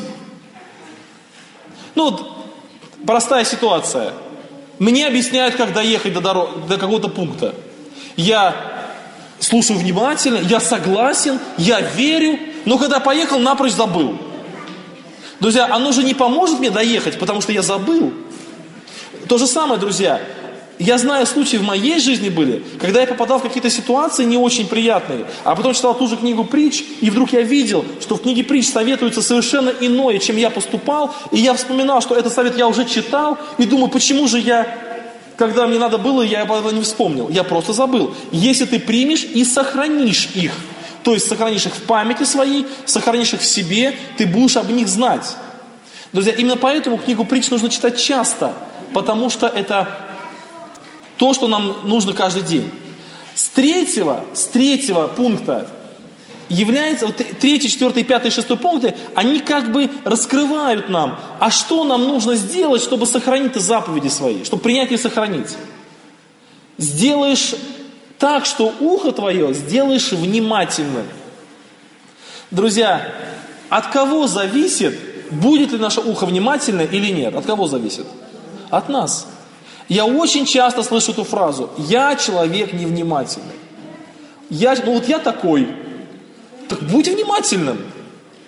Ну вот, простая ситуация. Мне объясняют, как доехать до, дорог, до какого-то пункта. Я слушаю внимательно, я согласен, я верю, но когда поехал, напрочь забыл. Друзья, оно же не поможет мне доехать, потому что я забыл. То же самое, друзья. Я знаю, случаи в моей жизни были, когда я попадал в какие-то ситуации не очень приятные, а потом читал ту же книгу притч, и вдруг я видел, что в книге притч советуется совершенно иное, чем я поступал, и я вспоминал, что этот совет я уже читал, и думаю, почему же я, когда мне надо было, я об этом не вспомнил. Я просто забыл. Если ты примешь и сохранишь их, то есть сохранишь их в памяти своей, сохранишь их в себе, ты будешь об них знать. Друзья, именно поэтому книгу притч нужно читать часто, потому что это то, что нам нужно каждый день. С третьего, с третьего пункта является, вот третий, четвертый, пятый, шестой пункты, они как бы раскрывают нам, а что нам нужно сделать, чтобы сохранить заповеди свои, чтобы принять и сохранить. Сделаешь так, что ухо твое сделаешь внимательным. Друзья, от кого зависит, будет ли наше ухо внимательное или нет? От кого зависит? От нас. Я очень часто слышу эту фразу: я человек невнимательный. Я, ну вот я такой. Так будь внимательным.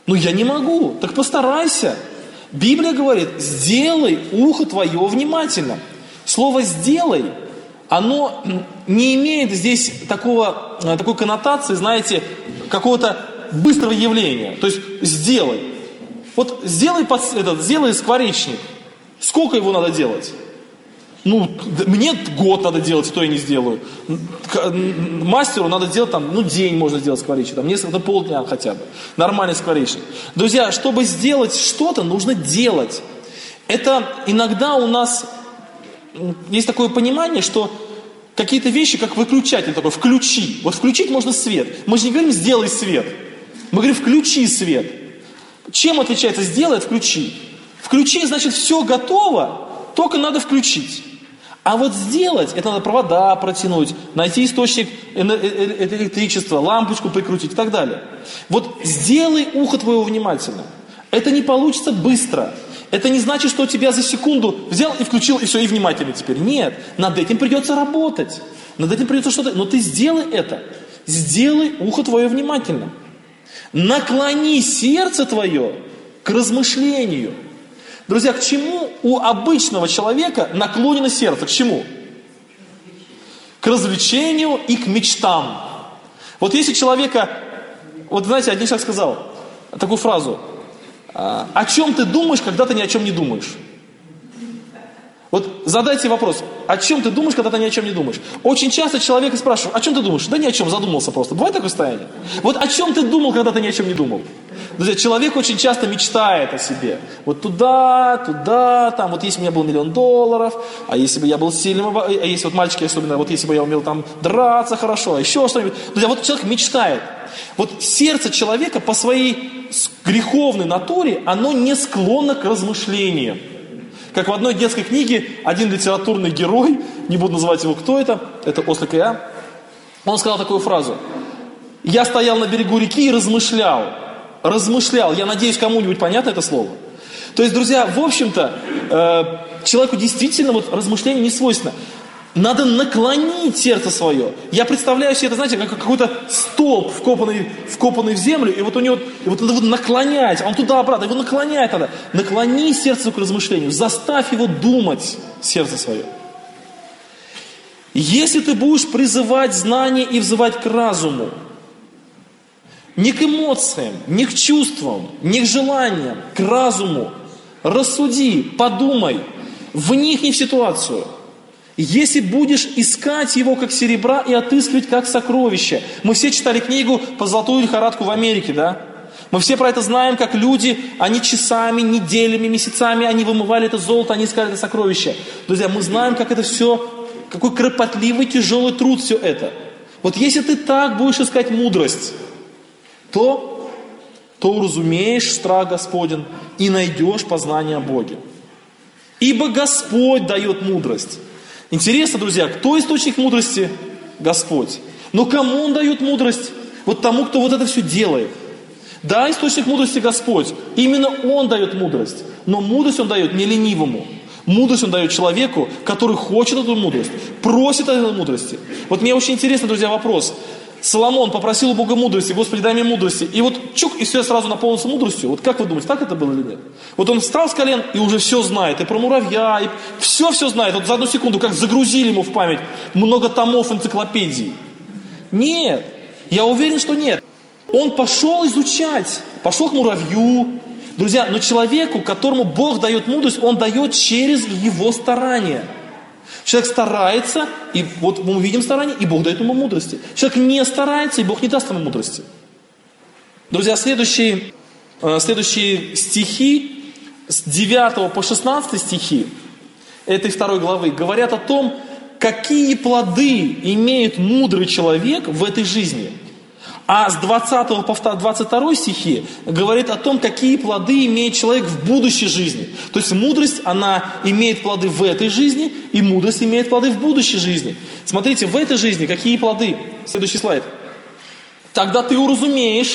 Ну я не могу, так постарайся. Библия говорит, сделай ухо твое внимательно. Слово «сделай», оно не имеет здесь такого, такой коннотации, знаете, какого-то быстрого явления. То есть сделай. Вот сделай, этот, сделай скворечник. Сколько его надо делать? Ну, мне год надо делать, что я не сделаю. Мастеру надо делать там, ну, день можно сделать скворечник, там, несколько, ну, полдня хотя бы. Нормальный скворечник. Друзья, чтобы сделать что-то, нужно делать. Это иногда у нас есть такое понимание, что какие-то вещи, как выключатель такой, включи. Вот включить можно свет. Мы же не говорим «сделай свет». Мы говорим «включи свет». Чем отличается «сделай» от «включи»? «Включи» значит все готово, только надо включить. А вот сделать, это надо провода протянуть, найти источник электричества, лампочку прикрутить и так далее. Вот сделай ухо твое внимательно. Это не получится быстро. Это не значит, что тебя за секунду взял и включил, и все, и внимательно теперь. Нет, над этим придется работать. Над этим придется что-то... Но ты сделай это. Сделай ухо твое внимательно. Наклони сердце твое к размышлению. Друзья, к чему у обычного человека наклонено сердце? К чему? К развлечению и к мечтам. Вот если человека... Вот знаете, один человек сказал такую фразу. О чем ты думаешь, когда ты ни о чем не думаешь? Вот задайте вопрос, о чем ты думаешь, когда ты ни о чем не думаешь? Очень часто человека спрашивают, о чем ты думаешь? Да ни о чем, задумался просто. Бывает такое состояние? Вот о чем ты думал, когда ты ни о чем не думал? Друзья, человек очень часто мечтает о себе. Вот туда, туда, там, вот если бы у меня был миллион долларов, а если бы я был сильным, а если вот мальчики особенно, вот если бы я умел там драться хорошо, а еще что-нибудь. Друзья, вот человек мечтает. Вот сердце человека по своей греховной натуре, оно не склонно к размышлениям. Как в одной детской книге один литературный герой, не буду называть его, кто это, это Ослик и я, он сказал такую фразу. Я стоял на берегу реки и размышлял. Размышлял. Я надеюсь, кому-нибудь понятно это слово? То есть, друзья, в общем-то, э, человеку действительно вот размышление не свойственно. Надо наклонить сердце свое. Я представляю себе это, знаете, как какой-то столб, вкопанный, вкопанный в землю, и вот у него, и вот надо вот наклонять, а он туда-обратно, его наклонять надо. Наклони сердце к размышлению, заставь его думать, сердце свое. Если ты будешь призывать знание и взывать к разуму, не к эмоциям, не к чувствам, не к желаниям, к разуму, рассуди, подумай, вникни в ситуацию. Если будешь искать его как серебра и отыскивать как сокровище. Мы все читали книгу «По золотую лихорадку в Америке», да? Мы все про это знаем, как люди, они часами, неделями, месяцами, они вымывали это золото, они искали это сокровище. Друзья, мы знаем, как это все, какой кропотливый, тяжелый труд все это. Вот если ты так будешь искать мудрость, то, то уразумеешь страх Господень и найдешь познание о Боге. Ибо Господь дает мудрость. Интересно, друзья, кто источник мудрости? Господь. Но кому Он дает мудрость? Вот тому, кто вот это все делает. Да, источник мудрости Господь. Именно Он дает мудрость. Но мудрость Он дает не ленивому. Мудрость Он дает человеку, который хочет эту мудрость, просит этой мудрости. Вот мне очень интересно, друзья, вопрос. Соломон попросил у Бога мудрости, Господи, дай мне мудрости. И вот чук, и все сразу наполнился мудростью. Вот как вы думаете, так это было или нет? Вот он встал с колен и уже все знает. И про муравья, и все-все знает. Вот за одну секунду, как загрузили ему в память много томов энциклопедий. Нет, я уверен, что нет. Он пошел изучать, пошел к муравью. Друзья, но человеку, которому Бог дает мудрость, Он дает через его старания. Человек старается, и вот мы увидим старание, и Бог дает ему мудрости. Человек не старается, и Бог не даст ему мудрости. Друзья, следующие, следующие стихи, с девятого по шестнадцатый стихи этой второй главы, говорят о том, какие плоды имеет мудрый человек в этой жизни. А с двадцатого по двадцать второй стихи говорит о том, какие плоды имеет человек в будущей жизни. То есть мудрость, она имеет плоды в этой жизни, и мудрость имеет плоды в будущей жизни. Смотрите, в этой жизни какие плоды? Следующий слайд. Тогда ты уразумеешь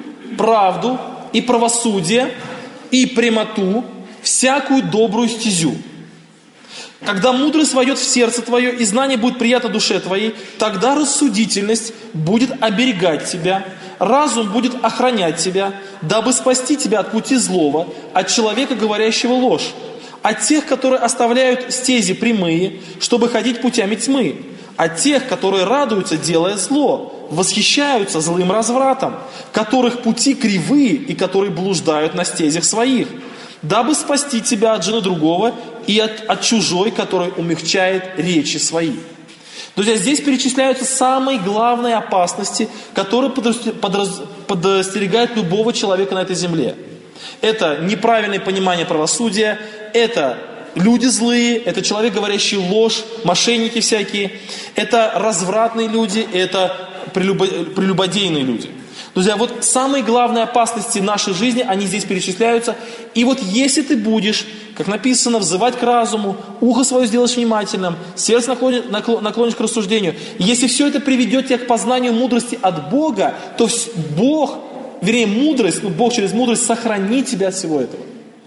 правду и правосудие, и прямоту, всякую добрую стезю. Когда мудрость войдет в сердце твое, и знание будет приятно душе твоей, тогда рассудительность будет оберегать тебя, разум будет охранять тебя, дабы спасти тебя от пути злого, от человека, говорящего ложь, от тех, которые оставляют стези прямые, чтобы ходить путями тьмы, от тех, которые радуются, делая зло, восхищаются злым развратом, которых пути кривые и которые блуждают на стезях своих, дабы спасти тебя от жены другого и от, от чужой, который умягчает речи свои. Друзья, здесь перечисляются самые главные опасности, которые подостерегают любого человека на этой земле. Это неправильное понимание правосудия, это люди злые, это человек, говорящий ложь, мошенники всякие, это развратные люди, это прелюбодейные люди. Друзья, вот самые главные опасности нашей жизни, они здесь перечисляются. И вот если ты будешь, как написано, взывать к разуму, ухо свое сделаешь внимательным, сердце наклонишь к рассуждению, если все это приведет тебя к познанию мудрости от Бога, то Бог, вернее мудрость, ну Бог через мудрость сохранит тебя от всего этого.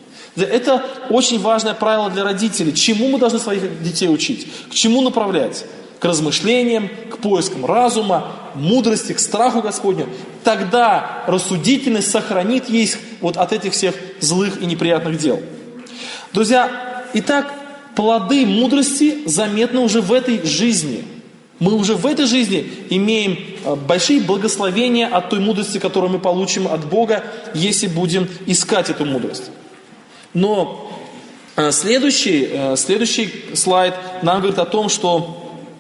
Это очень важное правило для родителей. Чему мы должны своих детей учить? К чему направлять? К размышлениям, к поискам разума, мудрости, к страху Господню. Тогда рассудительность сохранит их вот от этих всех злых и неприятных дел. Друзья, итак, плоды мудрости заметны уже в этой жизни. Мы уже в этой жизни имеем большие благословения от той мудрости, которую мы получим от Бога, если будем искать эту мудрость. Но следующий, следующий слайд нам говорит о том, что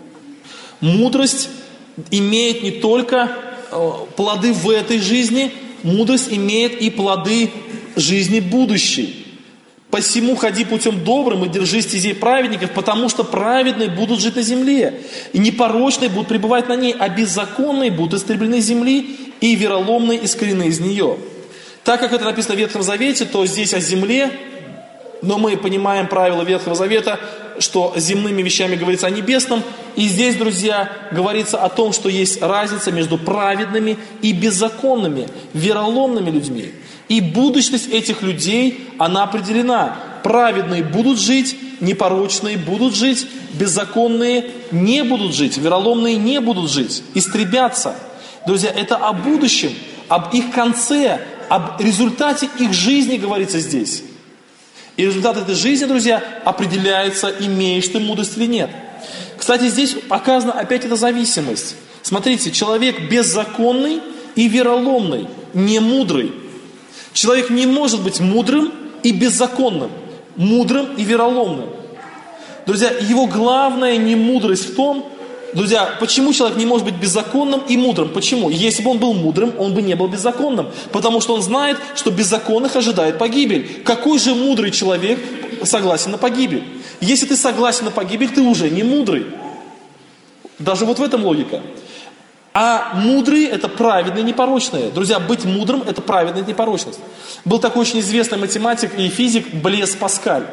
мудрость имеет не только плоды в этой жизни, мудрость имеет и плоды жизни будущей. «Посему ходи путем добрым и держи стезей праведников, потому что праведные будут жить на земле, и непорочные будут пребывать на ней, а беззаконные будут истреблены из земли, и вероломные искорены из нее». Так как это написано в Ветхом Завете, то здесь о земле, но мы понимаем правила Ветхого Завета, что земными вещами говорится о небесном. И здесь, друзья, говорится о том, что есть разница между праведными и беззаконными, вероломными людьми. И будущность этих людей, она определена. Праведные будут жить, непорочные будут жить, беззаконные не будут жить, вероломные не будут жить, истребятся. Друзья, это о будущем, об их конце, об результате их жизни говорится здесь. И результат этой жизни, друзья, определяется, имеешь ты мудрость или нет. Кстати, здесь показана опять эта зависимость. Смотрите, человек беззаконный и вероломный, не мудрый. Человек не может быть мудрым и беззаконным, мудрым и вероломным. Друзья, его главная немудрость в том, друзья, почему человек не может быть беззаконным и мудрым? Почему? Если бы он был мудрым, он бы не был беззаконным. Потому что он знает, что беззаконных ожидает погибель. Какой же мудрый человек согласен на погибель? Если ты согласен на погибель, ты уже не мудрый. Даже вот в этом логика. А мудрые – это праведные, непорочные. Друзья, быть мудрым – это праведная непорочность. Был такой очень известный математик и физик Блез Паскаль.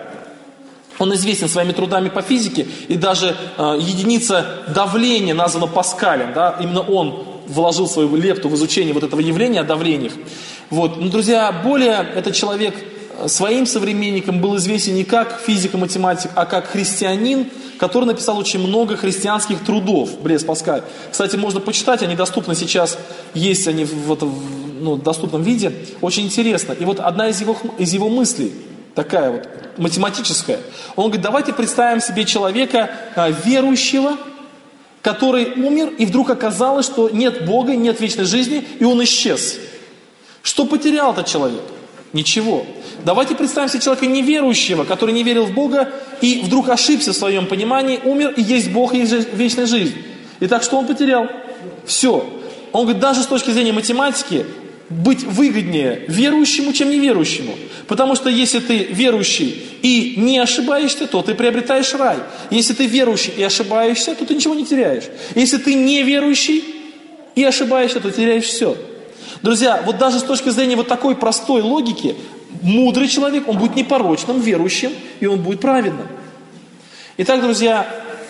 Он известен своими трудами по физике, и даже э, единица давления названа Паскалем. Да? Именно он вложил свою лепту в изучение вот этого явления о давлениях. Вот. Но, друзья, более этот человек своим современникам был известен не как физик и математик, а как христианин, который написал очень много христианских трудов, Блез Паскаль. Кстати, можно почитать, они доступны сейчас, есть они в, в, ну, доступном виде. Очень интересно. И вот одна из его, из его мыслей, такая вот математическая. Он говорит, давайте представим себе человека а, верующего, который умер, и вдруг оказалось, что нет Бога, нет вечной жизни, и он исчез. Что потерял этот человек? Ничего. Давайте представим себе человека неверующего, который не верил в Бога, и вдруг ошибся в своем понимании, умер, и есть Бог, и есть вечная жизнь. Итак, что он потерял? Все. Он говорит, даже с точки зрения математики, быть выгоднее верующему, чем неверующему. Потому что если ты верующий и не ошибаешься, то ты приобретаешь рай. Если ты верующий и ошибаешься, то ты ничего не теряешь. Если ты не верующий и ошибаешься, то теряешь все. Друзья, вот даже с точки зрения вот такой простой логики, мудрый человек, он будет непорочным, верующим, и он будет праведным. Итак, друзья,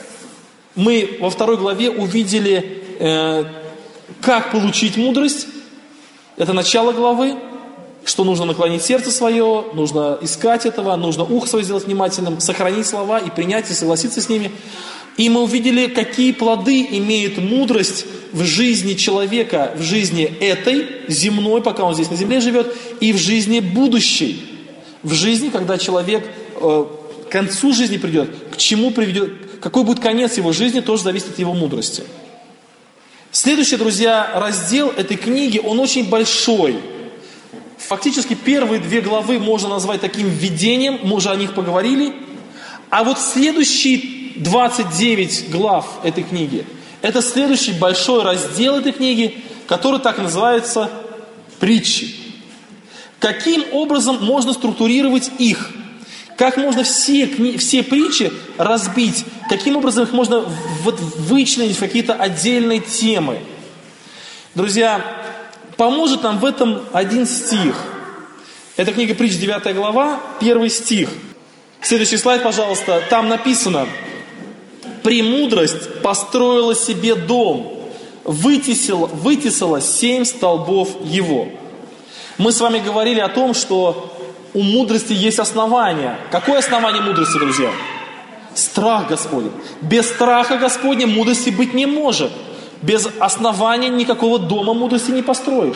мы во второй главе увидели, э, как получить мудрость. Это начало главы. что нужно наклонить сердце свое, нужно искать этого, нужно ухо свое сделать внимательным, сохранить слова и принять, и согласиться с ними. И мы увидели, какие плоды имеет мудрость в жизни человека, в жизни этой, земной, пока он здесь на земле живет, и в жизни будущей. В жизни, когда человек э, к концу жизни придет, к чему приведет, какой будет конец его жизни, тоже зависит от его мудрости. Следующий, друзья, раздел этой книги, он очень большой. Фактически первые две главы можно назвать таким введением, мы уже о них поговорили. А вот следующие двадцать девять глав этой книги, это следующий большой раздел этой книги, который так и называется «Притчи». Каким образом можно структурировать их? Как можно все, кни... все притчи разбить? Каким образом их можно вот вычленить в какие-то отдельные темы? Друзья, поможет нам в этом один стих. Это книга «Притч», девятая глава, первый стих. Следующий слайд, пожалуйста. Там написано: «Премудрость построила себе дом, вытесила, вытесала семь столбов его». Мы с вами говорили о том, что у мудрости есть основание. Какое основание мудрости, друзья? Страх Господень. Без страха Господня мудрости быть не может. Без основания никакого дома мудрости не построишь.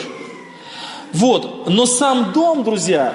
Вот. Но сам дом, друзья,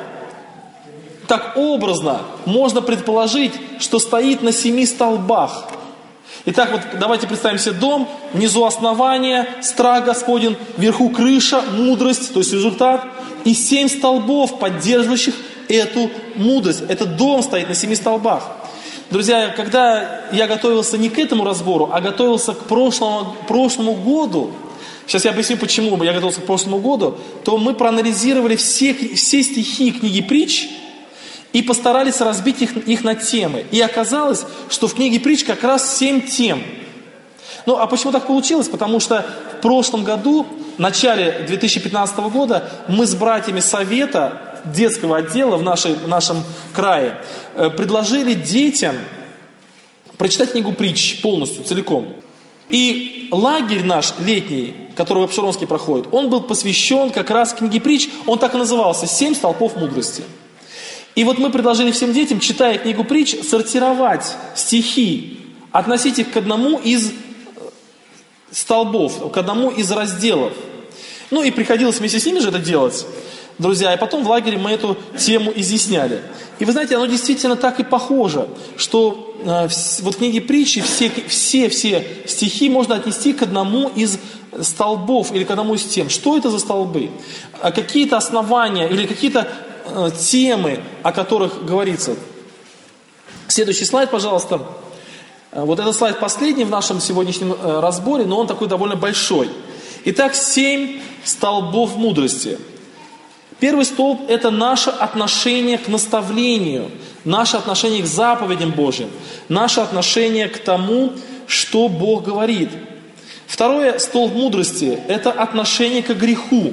так образно можно предположить, что стоит на семи столбах. Итак, вот давайте представим себе дом, внизу основание, страх Господень, вверху крыша, мудрость, то есть результат, и семь столбов, поддерживающих эту мудрость. Этот дом стоит на семи столбах. Друзья, когда я готовился не к этому разбору, а готовился к прошлому, прошлому году, сейчас я объясню, почему я готовился к прошлому году, то мы проанализировали все, все стихи книги «Притч», и постарались разбить их, их на темы. И оказалось, что в книге «Притч» как раз семь тем. Ну, а почему так получилось? Потому что в прошлом году, в начале две тысячи пятнадцатого года, мы с братьями совета детского отдела в, нашей, в нашем крае э, предложили детям прочитать книгу «Притч» полностью, целиком. И лагерь наш летний, который в Апшеронске проходит, он был посвящен как раз книге «Притч». Он так и назывался «Семь столпов мудрости». И вот мы предложили всем детям, читая книгу «Притч», сортировать стихи, относить их к одному из столбов, к одному из разделов. Ну и приходилось вместе с ними же это делать, друзья. И потом в лагере мы эту тему изъясняли. И вы знаете, оно действительно так и похоже, что э, в, вот в книге «Притчи» все, все, все стихи можно отнести к одному из столбов или к одному из тем. Что это за столбы? А какие-то основания или какие-то темы, о которых говорится. Следующий слайд, пожалуйста. Вот этот слайд последний в нашем сегодняшнем разборе, но он такой довольно большой. Итак, семь столбов мудрости. Первый столб – это наше отношение к наставлению, наше отношение к заповедям Божьим, наше отношение к тому, что Бог говорит. Второе, столб мудрости – это отношение к греху.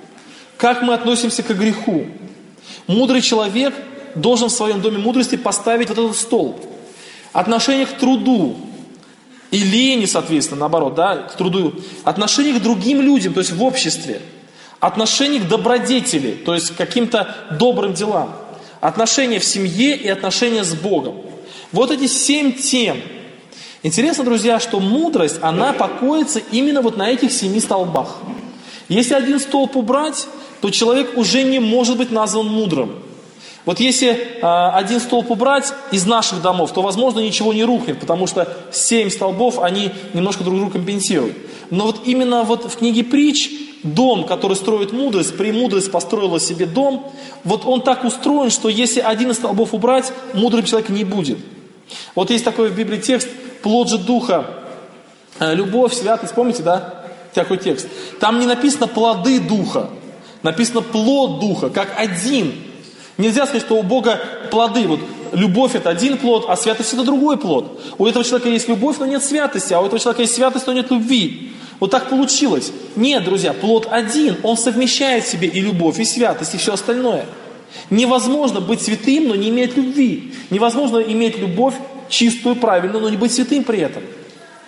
Как мы относимся к греху? Мудрый человек должен в своем доме мудрости поставить вот этот столб. Отношение к труду и лени, соответственно, наоборот, да, к труду. Отношение к другим людям, то есть в обществе. Отношение к добродетели, то есть к каким-то добрым делам. Отношения в семье и отношения с Богом. Вот эти семь тем. Интересно, друзья, что мудрость, она покоится именно вот на этих семи столбах. Если один столб убрать, то человек уже не может быть назван мудрым. Вот если э, один столб убрать из наших домов, то, возможно, ничего не рухнет, потому что семь столбов, они немножко друг друга компенсируют. Но вот именно вот в книге «Притч» дом, который строит мудрость, премудрость построила себе дом, вот он так устроен, что если один из столбов убрать, мудрым человек не будет. Вот есть такой в Библии текст «Плод же духа», э, любовь, святость, помните, да? Такой текст. Там не написано «плоды духа», написано «плод духа», как один. Нельзя сказать, что у Бога плоды. Вот любовь – это один плод, а святость – это другой плод. У этого человека есть любовь, но нет святости, а у этого человека есть святость, но нет любви. Вот так получилось. Нет, друзья, плод один, он совмещает в себе и любовь, и святость, и все остальное. Невозможно быть святым, но не иметь любви. Невозможно иметь любовь чистую, правильную, но не быть святым при этом.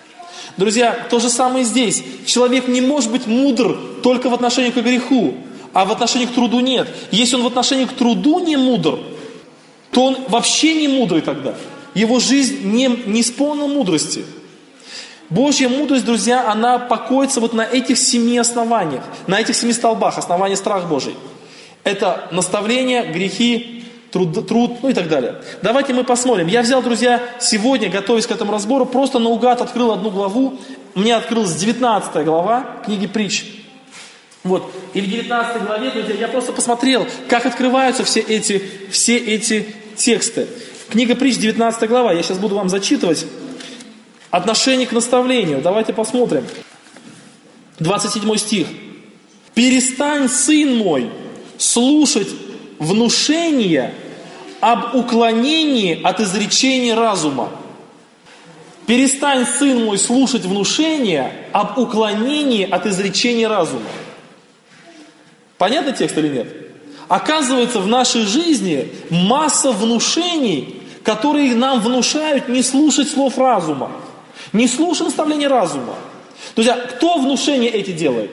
Друзья, то же самое здесь. Человек не может быть мудр только в отношении к греху. а в отношении к труду нет. Если он в отношении к труду не мудр, то он вообще не мудрый тогда. Его жизнь не, не исполнена мудрости. Божья мудрость, друзья, она покоится вот на этих семи основаниях, на этих семи столбах, основание страх Божий. Это наставление, грехи, труд, труд, ну и так далее. Давайте мы посмотрим. Я взял, друзья, сегодня, готовясь к этому разбору, просто наугад открыл одну главу. У меня открылась девятнадцатая глава книги Притч. Вот. И в девятнадцатой главе, друзья, я просто посмотрел, как открываются все эти, все эти тексты. Книга Притч, девятнадцатая глава. Я сейчас буду вам зачитывать. Отношение к наставлению. Давайте посмотрим. двадцать седьмой стих. «Перестань, сын мой, слушать внушения об уклонении от изречений разума». Перестань, сын мой, слушать внушения об уклонении от изречений разума. Понятный текст или нет? Оказывается, в нашей жизни масса внушений, которые нам внушают не слушать слов разума. Не слушай наставления разума. Друзья, кто внушения эти делает?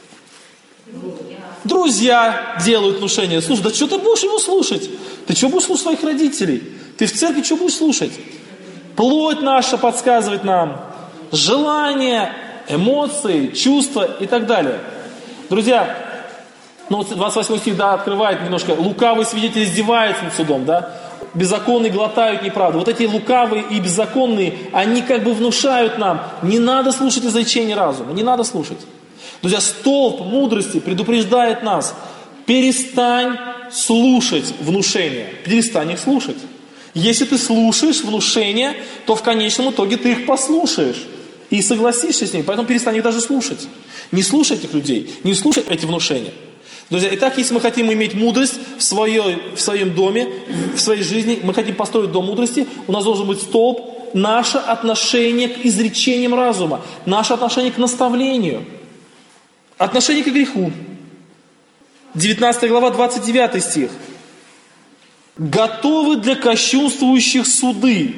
Друзья делают внушения. Слушай, да что ты будешь его слушать? Ты что будешь слушать своих родителей? Ты в церкви что будешь слушать? Плоть наша подсказывает нам. Желания, эмоции, чувства и так далее. Друзья, ну двадцать восьмой стих, да, открывает немножко. Лукавый свидетель издевается над судом, да? Беззаконные глотают неправду. Вот эти лукавые и беззаконные, они как бы внушают нам, не надо слушать изречения разума, не надо слушать. Друзья, столб мудрости предупреждает нас, перестань слушать внушения, перестань их слушать. Если ты слушаешь внушения, то в конечном итоге ты их послушаешь и согласишься с ними, поэтому перестань их даже слушать. Не слушай этих людей, не слушай эти внушения. Друзья, итак, если мы хотим иметь мудрость в, своей, в своем доме, в своей жизни, мы хотим построить дом мудрости, у нас должен быть столб, наше отношение к изречениям разума, наше отношение к наставлению, отношение к греху. девятнадцатая глава, двадцать девятый стих. «Готовы для кощунствующих суды».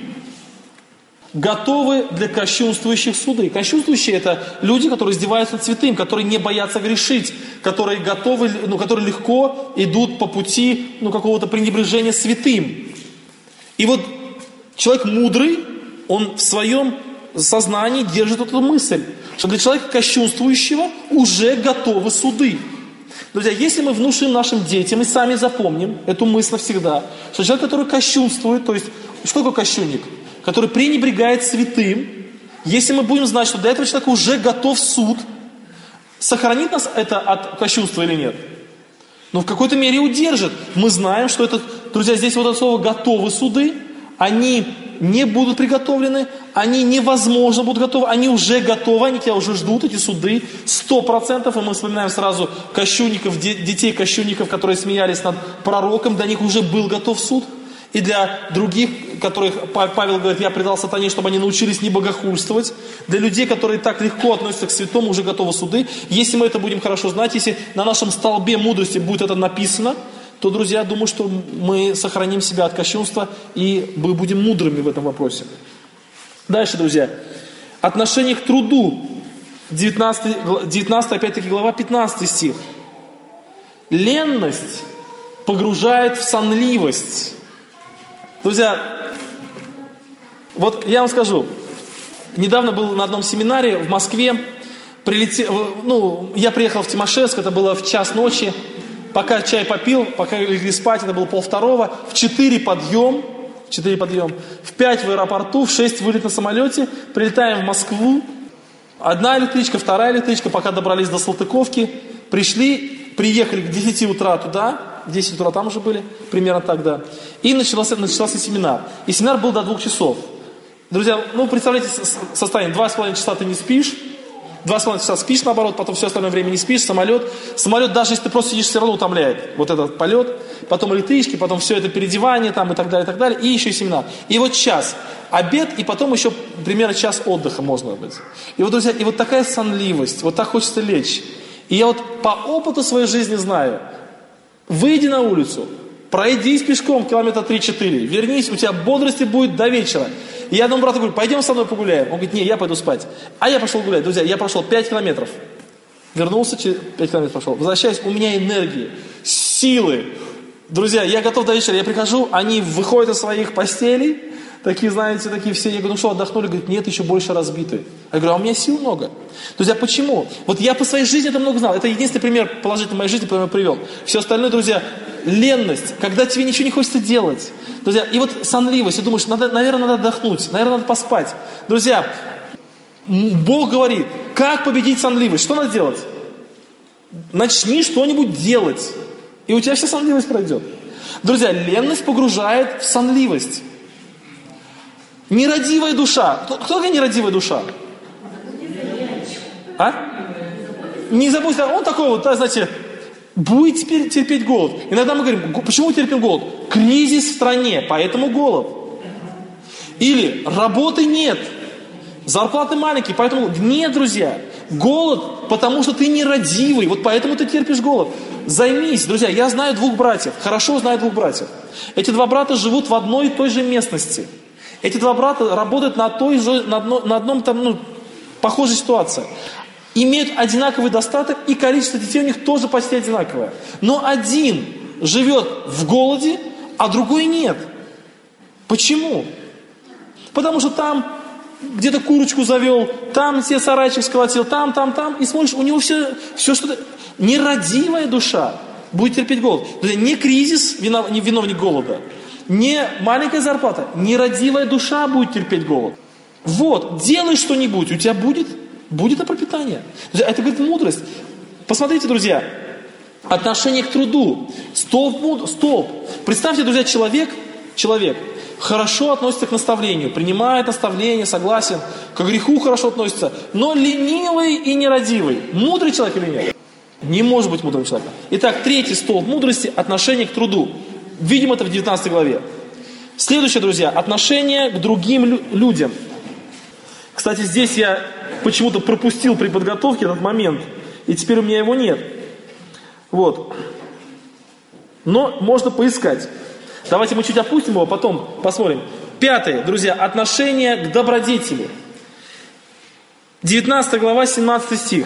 Готовы для кощунствующих суды. Кощунствующие — это люди, которые издеваются над святым, которые не боятся грешить, которые готовы, ну, которые легко идут по пути, ну, какого-то пренебрежения святым. И вот человек мудрый, он в своем сознании держит эту мысль, что для человека кощунствующего уже готовы суды. Друзья, если мы внушим нашим детям и сами запомним эту мысль навсегда, что человек, который кощунствует, то есть, что такое кощунник? Который пренебрегает святым, если мы будем знать, что для этого человека уже готов суд, сохранит нас это от кощунства или нет? Но в какой-то мере удержит. Мы знаем, что это, друзья, здесь вот это слово «готовы суды», они не будут приготовлены, они невозможно будут готовы, они уже готовы, они тебя уже ждут, эти суды, сто процентов, и мы вспоминаем сразу кощунников, детей кощунников, которые смеялись над пророком, для них уже был готов суд. И для других, которых Павел говорит, я предал сатане, чтобы они научились не богохульствовать. Для людей, которые так легко относятся к святому, уже готовы суды. Если мы это будем хорошо знать, если на нашем столбе мудрости будет это написано, то, друзья, думаю, что мы сохраним себя от кощунства и мы будем мудрыми в этом вопросе. Дальше, друзья. Отношение к труду. девятнадцатая, девятнадцатая опять-таки глава, пятнадцатый стих. Ленность погружает в сонливость. Друзья, вот я вам скажу, недавно был на одном семинаре в Москве, прилетел, ну, я приехал в Тимашевск, это было в час ночи, пока чай попил, пока легли спать, это было полвторого, в четыре подъем, в четыре подъем, в пять в аэропорту, в шесть вылет на самолете, прилетаем в Москву, одна электричка, вторая электричка, пока добрались до Салтыковки, пришли, приехали к десяти утра туда, в десять утра там уже были, примерно так, да. И начался, начался семинар. И семинар был до двух часов. Друзья, ну представляете состояние, два с половиной часа ты не спишь, два с половиной часа спишь наоборот, потом все остальное время не спишь, самолет. Самолет, даже если ты просто сидишь, все равно утомляет. Вот этот полет, потом электрички, потом все это переодевание там и так далее, и так далее. И еще и семинар. И вот час обед, и потом еще примерно час отдыха можно быть. И вот, друзья, и вот такая сонливость, вот так хочется лечь. И я вот по опыту своей жизни знаю, выйди на улицу, пройдись пешком километра три-четыре, вернись, у тебя бодрости будет до вечера. И я одному брату говорю, пойдем со мной погуляем. Он говорит, не, я пойду спать. А я пошел гулять. Друзья, я прошел пять километров. Вернулся, через пять километров пошел. Возвращаюсь, у меня энергии, силы. Друзья, я готов до вечера. Я прихожу, они выходят из своих постелей, такие, знаете, такие все. Я говорю, ну что, отдохнули? Говорят, нет, еще больше разбитые. Я говорю, а у меня сил много. Друзья, почему? Вот я по своей жизни это много знал. Это единственный пример положительной моей жизни, который я привел. Все остальное, друзья, ленность, когда тебе ничего не хочется делать. Друзья, и вот сонливость, и думаешь, надо, наверное, надо отдохнуть, наверное, надо поспать. Друзья, Бог говорит, как победить сонливость? Что надо делать? Начни что-нибудь делать, и у тебя вся сонливость пройдет. Друзья, ленность погружает в сонливость. Нерадивая душа. Кто, кто такая нерадивая душа? А? Не забудьте, он такой вот, да, знаете, будет теперь терпеть голод. Иногда мы говорим, почему терпим голод? Кризис в стране, поэтому голод. Или работы нет, зарплаты маленькие, поэтому... Нет, друзья, голод, потому что ты нерадивый, вот поэтому ты терпишь голод. Займись, друзья, я знаю двух братьев, хорошо знаю двух братьев. Эти два брата живут в одной и той же местности. Эти два брата работают на, той же, на, одно, на одном там, ну, похожей ситуации. Имеют одинаковый достаток, и количество детей у них тоже почти одинаковое. Но один живет в голоде, а другой нет. Почему? Потому что там где-то курочку завел, там себе сарайчик сколотил, там, там, там, и смотришь, у него все, все что-то... Нерадивая душа будет терпеть голод. Не кризис, винов, не виновник голода, не маленькая зарплата, нерадивая душа будет терпеть голод. Вот, делай что-нибудь, у тебя будет, будет на пропитание. Это, говорит, мудрость. Посмотрите, друзья, отношение к труду. Столб, муд... столб. Представьте, друзья, человек, человек хорошо относится к наставлению, принимает наставление, согласен, к греху хорошо относится, но ленивый и нерадивый. Мудрый человек или нет? Не может быть мудрым человеком. Итак, третий столб мудрости – отношение к труду. Видим это в девятнадцатой главе. Следующее, друзья, отношение к другим лю- людям. Кстати, здесь я почему-то пропустил при подготовке этот момент, и теперь у меня его нет. Вот. Но можно поискать. Давайте мы чуть опустим его, потом посмотрим. Пятое, друзья, отношение к добродетели. девятнадцатая глава, семнадцатый стих.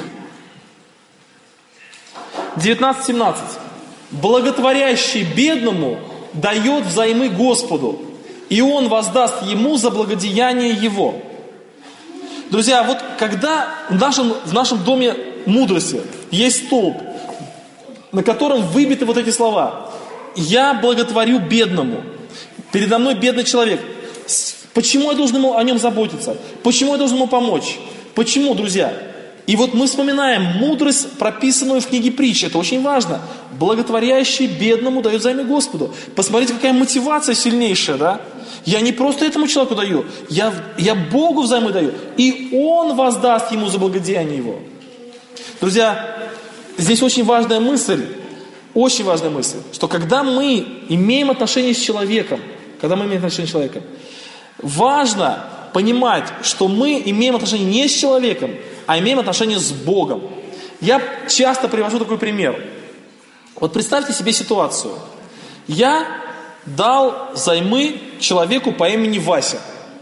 девятнадцать семнадцать. Благотворящий бедному дает взаймы Господу, и Он воздаст ему за благодеяние его. Друзья, вот когда в нашем, в нашем доме мудрости есть столб, на котором выбиты вот эти слова: «Я благотворю бедному». Передо мной бедный человек. Почему я должен ему о нем заботиться? Почему я должен ему помочь? Почему, друзья? И вот мы вспоминаем мудрость, прописанную в книге Притч. Это очень важно. Благотворящий бедному дает взаймы Господу. Посмотрите, какая мотивация сильнейшая, да? Я не просто этому человеку даю, я, я Богу взаймы даю. И Он воздаст ему за благодеяние его. Друзья, здесь очень важная мысль, очень важная мысль, что когда мы имеем отношение с человеком, когда мы имеем отношение с человеком, важно понимать, что мы имеем отношение не с человеком, а имеем отношение с Богом. Я часто привожу такой пример. Вот представьте себе ситуацию. Я дал взаймы человеку по имени Вася.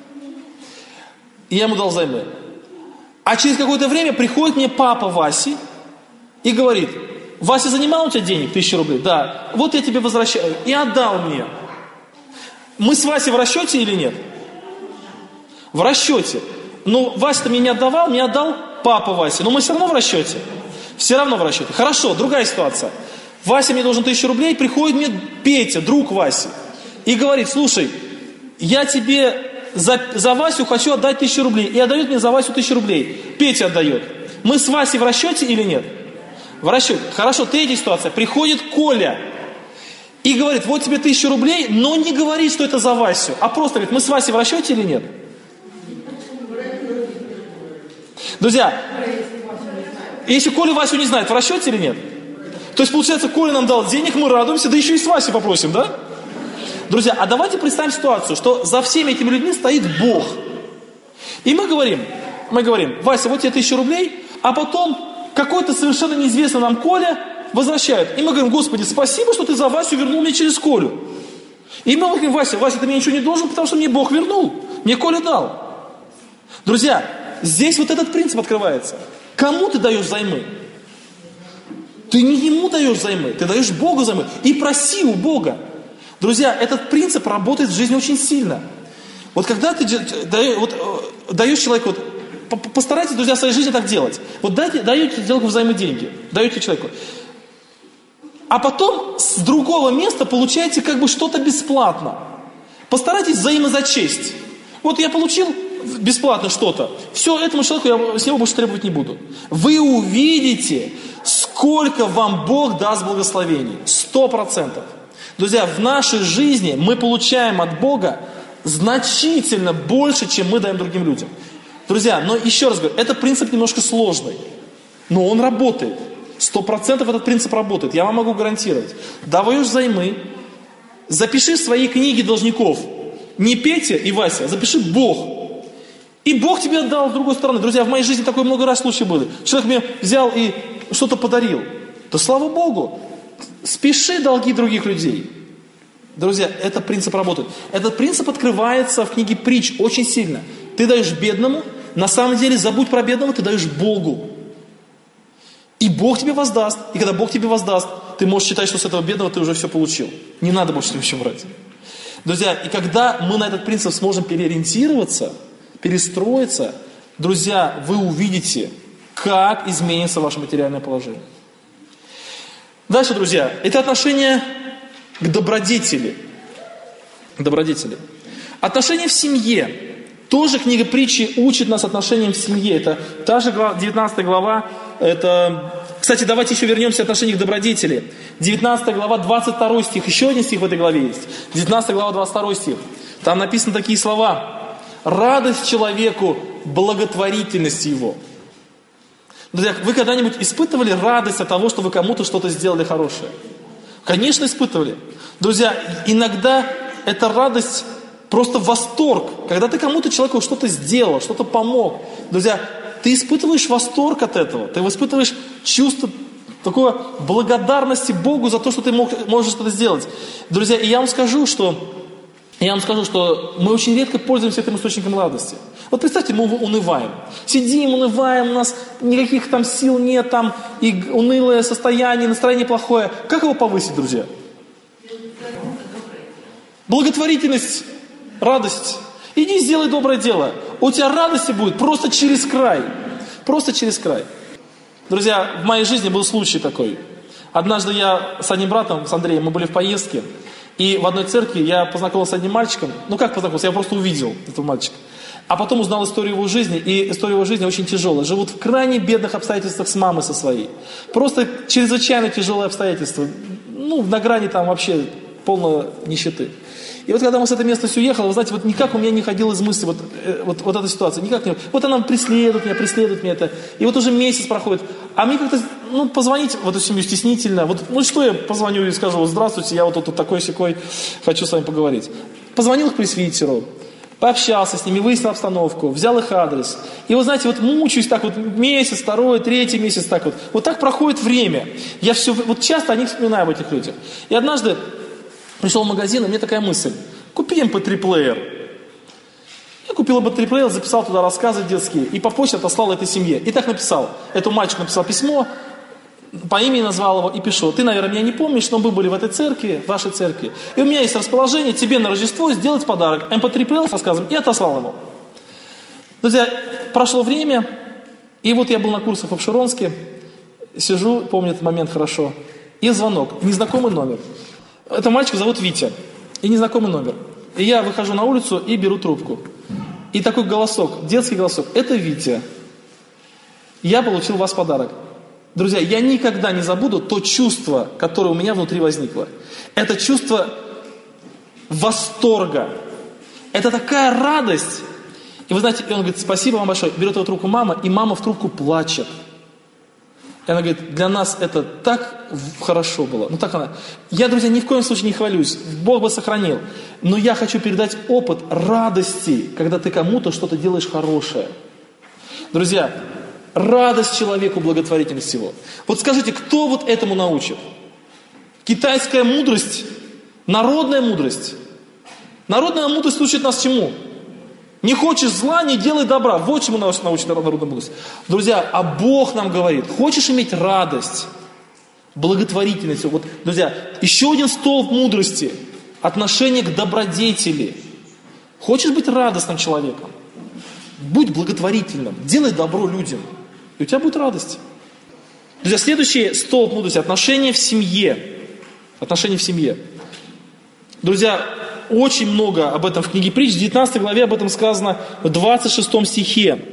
И я ему дал взаймы. А через какое-то время приходит мне папа Васи и говорит: Вася занимал у тебя денег, тысячу рублей? Да. Вот я тебе возвращаю. И отдал мне. Мы с Васей в расчете или нет? В расчете. Но Вася-то мне не отдавал, мне отдал папа Вася. Но мы все равно в расчете. Все равно в расчете. Хорошо, другая ситуация. Вася мне должен тысячу рублей, приходит мне Петя, друг Васи, и говорит: слушай, я тебе за, за Васю хочу отдать тысячу рублей. И отдает мне за Васю тысячу рублей. Петя отдает. Мы с Васей в расчете или нет? В расчете. Хорошо, третья ситуация. Приходит Коля и говорит: вот тебе тысячу рублей, но не говорит, что это за Васю, а просто говорит: мы с Васей в расчете или нет? Друзья, если Коля Васю не знает, в расчете или нет? То есть, получается, Коля нам дал денег, мы радуемся, да еще и с Васей попросим, да? Друзья, а давайте представим ситуацию, что за всеми этими людьми стоит Бог. И мы говорим, мы говорим: Вася, вот тебе тысяча рублей, а потом какой-то совершенно неизвестный нам Коля возвращает. И мы говорим: Господи, спасибо, что ты за Васю вернул мне через Колю. И мы говорим: Вася, Вася, ты мне ничего не должен, потому что мне Бог вернул, мне Коля дал. Друзья, здесь вот этот принцип открывается. Кому ты даешь взаймы? Ты не ему даешь взаймы, ты даешь Богу взаймы. И проси у Бога. Друзья, этот принцип работает в жизни очень сильно. Вот когда ты даешь, вот, даешь человеку, вот, постарайтесь, друзья, в своей жизни так делать. Вот дайте, даете человеку взаймы деньги, даете человеку. А потом с другого места получаете как бы что-то бесплатно. Постарайтесь взаимозачесть. Вот я получил бесплатно что-то. Все, этому человеку я с него больше требовать не буду. Вы увидите, сколько вам Бог даст благословений. Сто процентов. Друзья, в нашей жизни мы получаем от Бога значительно больше, чем мы даем другим людям. Друзья, но еще раз говорю, это принцип немножко сложный, но он работает. Сто процентов этот принцип работает, я вам могу гарантировать. Даешь взаймы, запиши в свои книги должников не Петя и Вася, запиши Бог. И Бог тебе отдал с другой стороны. Друзья, в моей жизни такое много раз случаи были. Человек мне взял и что-то подарил. Да слава Богу, спеши долги других людей. Друзья, этот принцип работает. Этот принцип открывается в книге Притч очень сильно. Ты даешь бедному, на самом деле забудь про бедного, ты даешь Богу. И Бог тебе воздаст. И когда Бог тебе воздаст, ты можешь считать, что с этого бедного ты уже все получил. Не надо больше ничего брать. Друзья, и когда мы на этот принцип сможем переориентироваться, перестроиться, друзья, вы увидите, как изменится ваше материальное положение. Дальше, друзья, это отношение к добродетели. К добродетели. Отношения в семье. Тоже книга Притчи учит нас отношениям в семье. Это та же глава, девятнадцатая глава. Это... Кстати, давайте еще вернемся к отношению к добродетели. девятнадцатая глава, двадцать второй стих. Еще один стих в этой главе есть. девятнадцатая глава, двадцать второй стих. Там написаны такие слова. Радость человеку, благотворительность его. Друзья, вы когда-нибудь испытывали радость от того, что вы кому-то что-то сделали хорошее? Конечно, испытывали. Друзья, иногда эта радость просто восторг. Когда ты кому-то, человеку что-то сделал, что-то помог. Друзья, ты испытываешь восторг от этого. Ты испытываешь чувство такой благодарности Богу за то, что ты мог, можешь что-то сделать. Друзья, и я вам скажу, что я вам скажу, что мы очень редко пользуемся этим источником радости. Вот представьте, мы унываем. Сидим, унываем, у нас никаких там сил нет, там и унылое состояние, настроение плохое. Как его повысить, друзья? Благотворительность, радость. Иди сделай доброе дело. У тебя радости будет просто через край. Просто через край. Друзья, в моей жизни был случай такой. Однажды я с одним братом, с Андреем, мы были в поездке. И в одной церкви я познакомился с одним мальчиком. Ну как познакомился? Я просто увидел этого мальчика. А потом узнал историю его жизни. И история его жизни очень тяжелая. Живут в крайне бедных обстоятельствах с мамой со своей. Просто чрезвычайно тяжелые обстоятельства. Ну, на грани там вообще полной нищеты. И вот когда мы с этой местности уехали, вы знаете, вот никак у меня не ходило из мысли вот, вот, вот эта ситуация, никак не... Вот она преследует меня, преследует меня это. И вот уже месяц проходит. А мне как-то, ну, позвонить в эту семью стеснительно. Вот, ну, что я позвоню и скажу, вот, здравствуйте, я вот тут такой-сякой, хочу с вами поговорить. Позвонил к пресвитеру, пообщался с ними, выяснил обстановку, взял их адрес. И вот, знаете, вот мучаюсь так вот месяц, второй, третий месяц так вот. Вот так проходит время. Я все, вот часто о них вспоминаю, об этих людях. И однажды пришел в магазин, и мне такая мысль. Купи эм пэ три плеер. Я купил эм пэ три плеер, записал туда рассказы детские, и по почте отослал этой семье. И так написал. Этому мальчику написал письмо, по имени назвал его, и пишу. Ты, наверное, меня не помнишь, но мы были в этой церкви, в вашей церкви. И у меня есть расположение тебе на Рождество сделать подарок. эм пэ три плеер с рассказом. И отослал ему. Друзья, прошло время, и вот я был на курсах в Обширонске, сижу, помню этот момент хорошо, и звонок, незнакомый номер. Это мальчика зовут Витя. И незнакомый номер. И я выхожу на улицу и беру трубку. И такой голосок, детский голосок. Это Витя. Я получил у вас подарок. Друзья, я никогда не забуду то чувство, которое у меня внутри возникло. Это чувство восторга. Это такая радость. И вы знаете, и он говорит, спасибо вам большое. Берет его трубку мама, и мама в трубку плачет. И она говорит, для нас это так хорошо было. Ну так она. Я, друзья, ни в коем случае не хвалюсь. Бог бы сохранил. Но я хочу передать опыт радости, когда ты кому-то что-то делаешь хорошее. Друзья, радость человеку, благотворительность его. Вот скажите, кто вот этому научит? Китайская мудрость, народная мудрость. Народная мудрость учит нас чему? Не хочешь зла, не делай добра. Вот чему нас научит народная мудрость. Друзья, а Бог нам говорит, хочешь иметь радость? Благотворительность. Вот, друзья, еще один столб мудрости. Отношение к добродетели. Хочешь быть радостным человеком? Будь благотворительным. Делай добро людям. И у тебя будет радость. Друзья, следующий столб мудрости. Отношения в семье. Отношения в семье. Друзья, очень много об этом в книге Притч. В девятнадцатой главе об этом сказано в двадцать шестом стихе.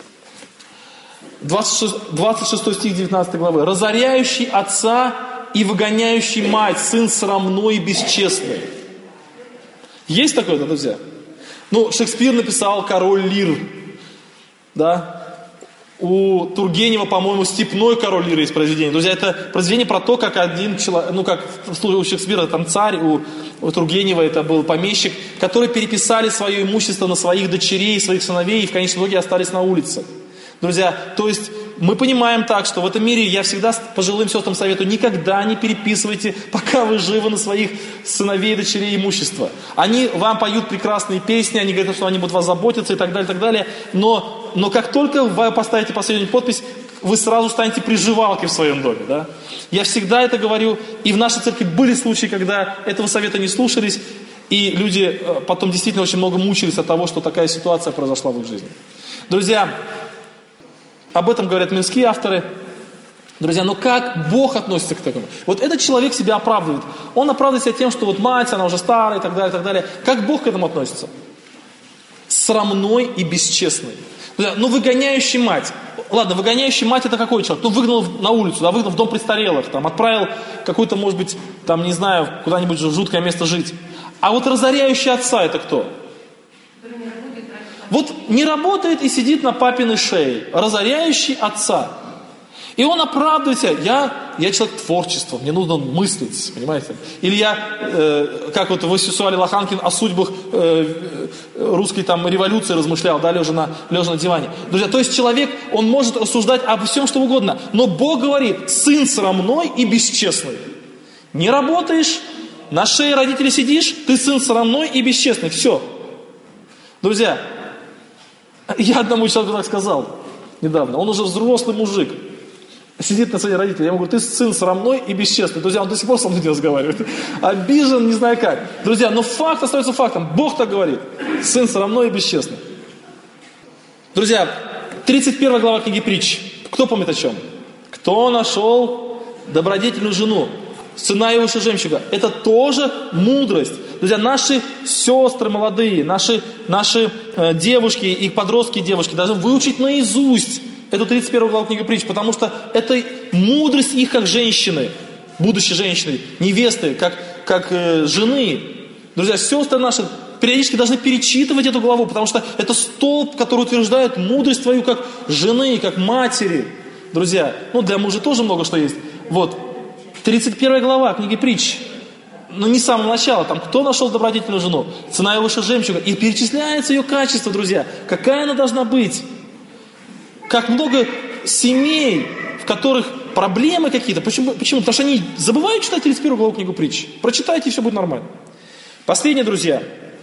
двадцать шестой стих девятнадцатой главы. «Разоряющий отца и выгоняющий мать, сын срамной и бесчестный». Есть такое, да, друзья? Ну, Шекспир написал «Король Лир». Да? У Тургенева, по-моему, «Степной король Лир» есть произведение. Друзья, это произведение про то, как один человек, ну, как у Шекспира там царь, у, у Тургенева это был помещик, которые переписали свое имущество на своих дочерей, своих сыновей и в конечном итоге остались на улице. Друзья, то есть мы понимаем так, что в этом мире я всегда пожилым сестрам советую, никогда не переписывайте, пока вы живы, на своих сыновей и дочерей имущество. Они вам поют прекрасные песни, они говорят, что они будут вас заботиться и так далее, и так далее. Но, но как только вы поставите последнюю подпись, вы сразу станете приживалкой в своем доме. Да? Я всегда это говорю, и в нашей церкви были случаи, когда этого совета не слушались, и люди потом действительно очень много мучились от того, что такая ситуация произошла в их жизни. Друзья, об этом говорят мирские авторы. Друзья, но как Бог относится к этому? Вот этот человек себя оправдывает. Он оправдывает себя тем, что вот мать, она уже старая и так далее, и так далее. Как Бог к этому относится? Срамной и бесчестный. Друзья, ну выгоняющий мать. Ладно, выгоняющий мать это какой человек? Ну выгнал на улицу, да, выгнал в дом престарелых, там, отправил какой-то, может быть, там, не знаю, куда-нибудь в жуткое место жить. А вот разоряющий отца это кто? Вот не работает и сидит на папиной шее, разоряющий отца. И он оправдывается, я, я человек творчества, мне нужно мыслить, понимаете? Или я, э, как вот Васюсуали Лоханкин о судьбах э, русской там революции размышлял, да, лежа на, лежа на диване. Друзья, то есть человек, он может рассуждать обо всем, что угодно, но Бог говорит, сын срамной и бесчестный. Не работаешь, на шее родителей сидишь, ты сын срамной и бесчестный, все. Друзья, я одному человеку так сказал недавно, он уже взрослый мужик, сидит на своей родителей, я ему говорю, ты сын срамной и бесчестный. Друзья, он до сих пор со мной не разговаривает, обижен, не знаю как. Друзья, но факт остается фактом, Бог так говорит, сын срамной и бесчестный. Друзья, тридцать первая глава книги Притч, кто помнит о чем? Кто нашел добродетельную жену, цена и выше жемчуга? Это тоже мудрость. Друзья, наши сестры молодые, наши, наши э, девушки и подростки девушки должны выучить наизусть эту тридцать первую главу книги Притч, потому что это мудрость их как женщины, будущей женщины, невесты, как, как э, жены. Друзья, сестры наши периодически должны перечитывать эту главу, потому что это столб, который утверждает мудрость твою как жены, как матери. Друзья, ну для мужа тоже много что есть. Вот, тридцать первая глава книги Притч. Ну не с самого начала, там, кто нашел добродетельную жену? Цена и выше жемчуга. И перечисляется ее качество, друзья. Какая она должна быть? Как много семей, в которых проблемы какие-то. Почему? Почему? Потому что они забывают читать тридцать первую главу книгу Притч. Прочитайте, и все будет нормально. Последнее, друзья.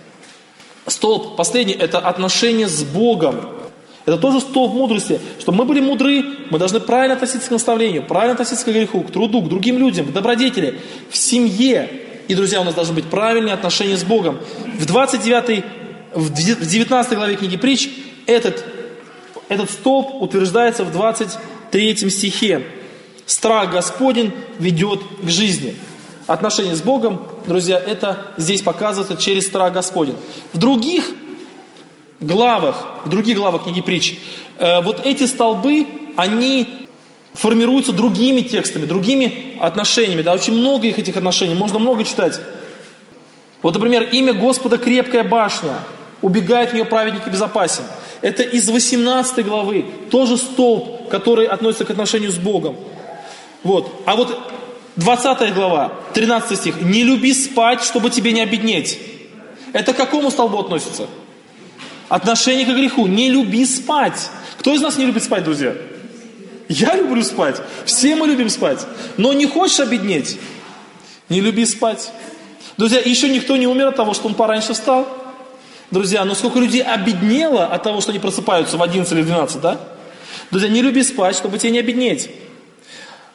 Столб, последний, это отношение с Богом. Это тоже столб мудрости. Чтобы мы были мудры, мы должны правильно относиться к наставлению, правильно относиться к греху, к труду, к другим людям, к добродетели, в семье. И, друзья, у нас должны быть правильные отношения с Богом. В двадцать девятой, в девятнадцатой главе книги Притч этот, этот столб утверждается в двадцать третьем стихе. Страх Господень ведет к жизни. Отношения с Богом, друзья, это здесь показывается через страх Господень. В других главах, в других главах книги Притч, э, вот эти столбы, они формируются другими текстами, другими отношениями. Да, очень много их, этих отношений, можно много читать. Вот, например, имя Господа крепкая башня, убегает в нее праведник и безопасен. Это из восемнадцатой главы, тоже столб, который относится к отношению с Богом. Вот. А вот двадцатая глава, тринадцатый стих, не люби спать, чтобы тебе не обеднеть. Это к какому столбу относится? Отношение к греху. Не люби спать. Кто из нас не любит спать, друзья? Я люблю спать. Все мы любим спать. Но не хочешь обеднеть? Не люби спать. Друзья, еще никто не умер от того, что он пораньше встал. Друзья, но сколько людей обеднело от того, что они просыпаются в одиннадцать или двенадцать, да? Друзья, не люби спать, чтобы тебе не обеднеть.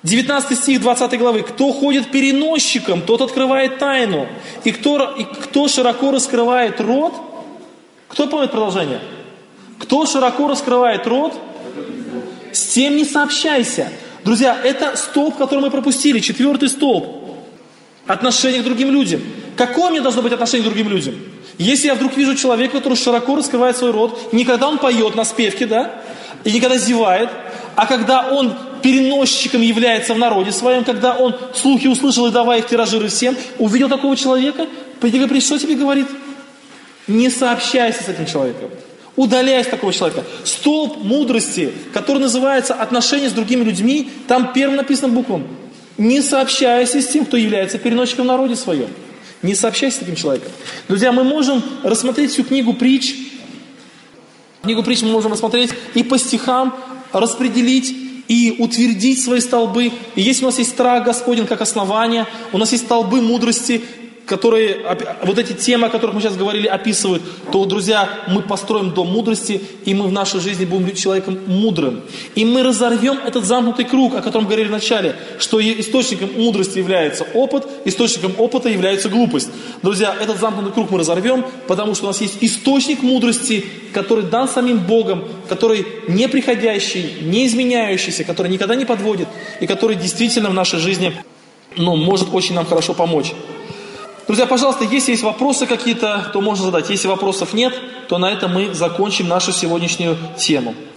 девятнадцатый стих двадцатой главы. Кто ходит переносчиком, тот открывает тайну. И кто, и кто широко раскрывает рот, кто помнит продолжение? Кто широко раскрывает рот, с тем не сообщайся. Друзья, это столб, который мы пропустили, четвертый столб. Отношение к другим людям. Какое мне должно быть отношение к другим людям? Если я вдруг вижу человека, который широко раскрывает свой рот, не когда он поет на спевке, да, и не когда зевает, а когда он переносчиком является в народе своем, когда он слухи услышал и давай их тиражируй всем, увидел такого человека, приди, говорит, что тебе говорит? Не сообщайся с этим человеком. Удаляйся от такого человека. Столб мудрости, который называется отношения с другими людьми, там первым написано буквам. Не сообщайся с тем, кто является переносчиком в народе своем. Не сообщайся с таким человеком. Друзья, мы можем рассмотреть всю книгу притч. Книгу притч мы можем рассмотреть и по стихам, распределить и утвердить свои столбы. И если у нас есть страх Господень как основание, у нас есть столбы мудрости, которые, вот эти темы, о которых мы сейчас говорили, описывают, то, друзья, мы построим дом мудрости, и мы в нашей жизни будем человеком мудрым. И мы разорвем этот замкнутый круг, о котором говорили в начале, что источником мудрости является опыт, источником опыта является глупость. Друзья, этот замкнутый круг мы разорвем, потому что у нас есть источник мудрости, который дан самим Богом, который неприходящий, не изменяющийся, который никогда не подводит, и который действительно в нашей жизни, ну, может очень нам хорошо помочь. Друзья, пожалуйста, если есть вопросы какие-то, то можно задать. Если вопросов нет, то на этом мы закончим нашу сегодняшнюю тему.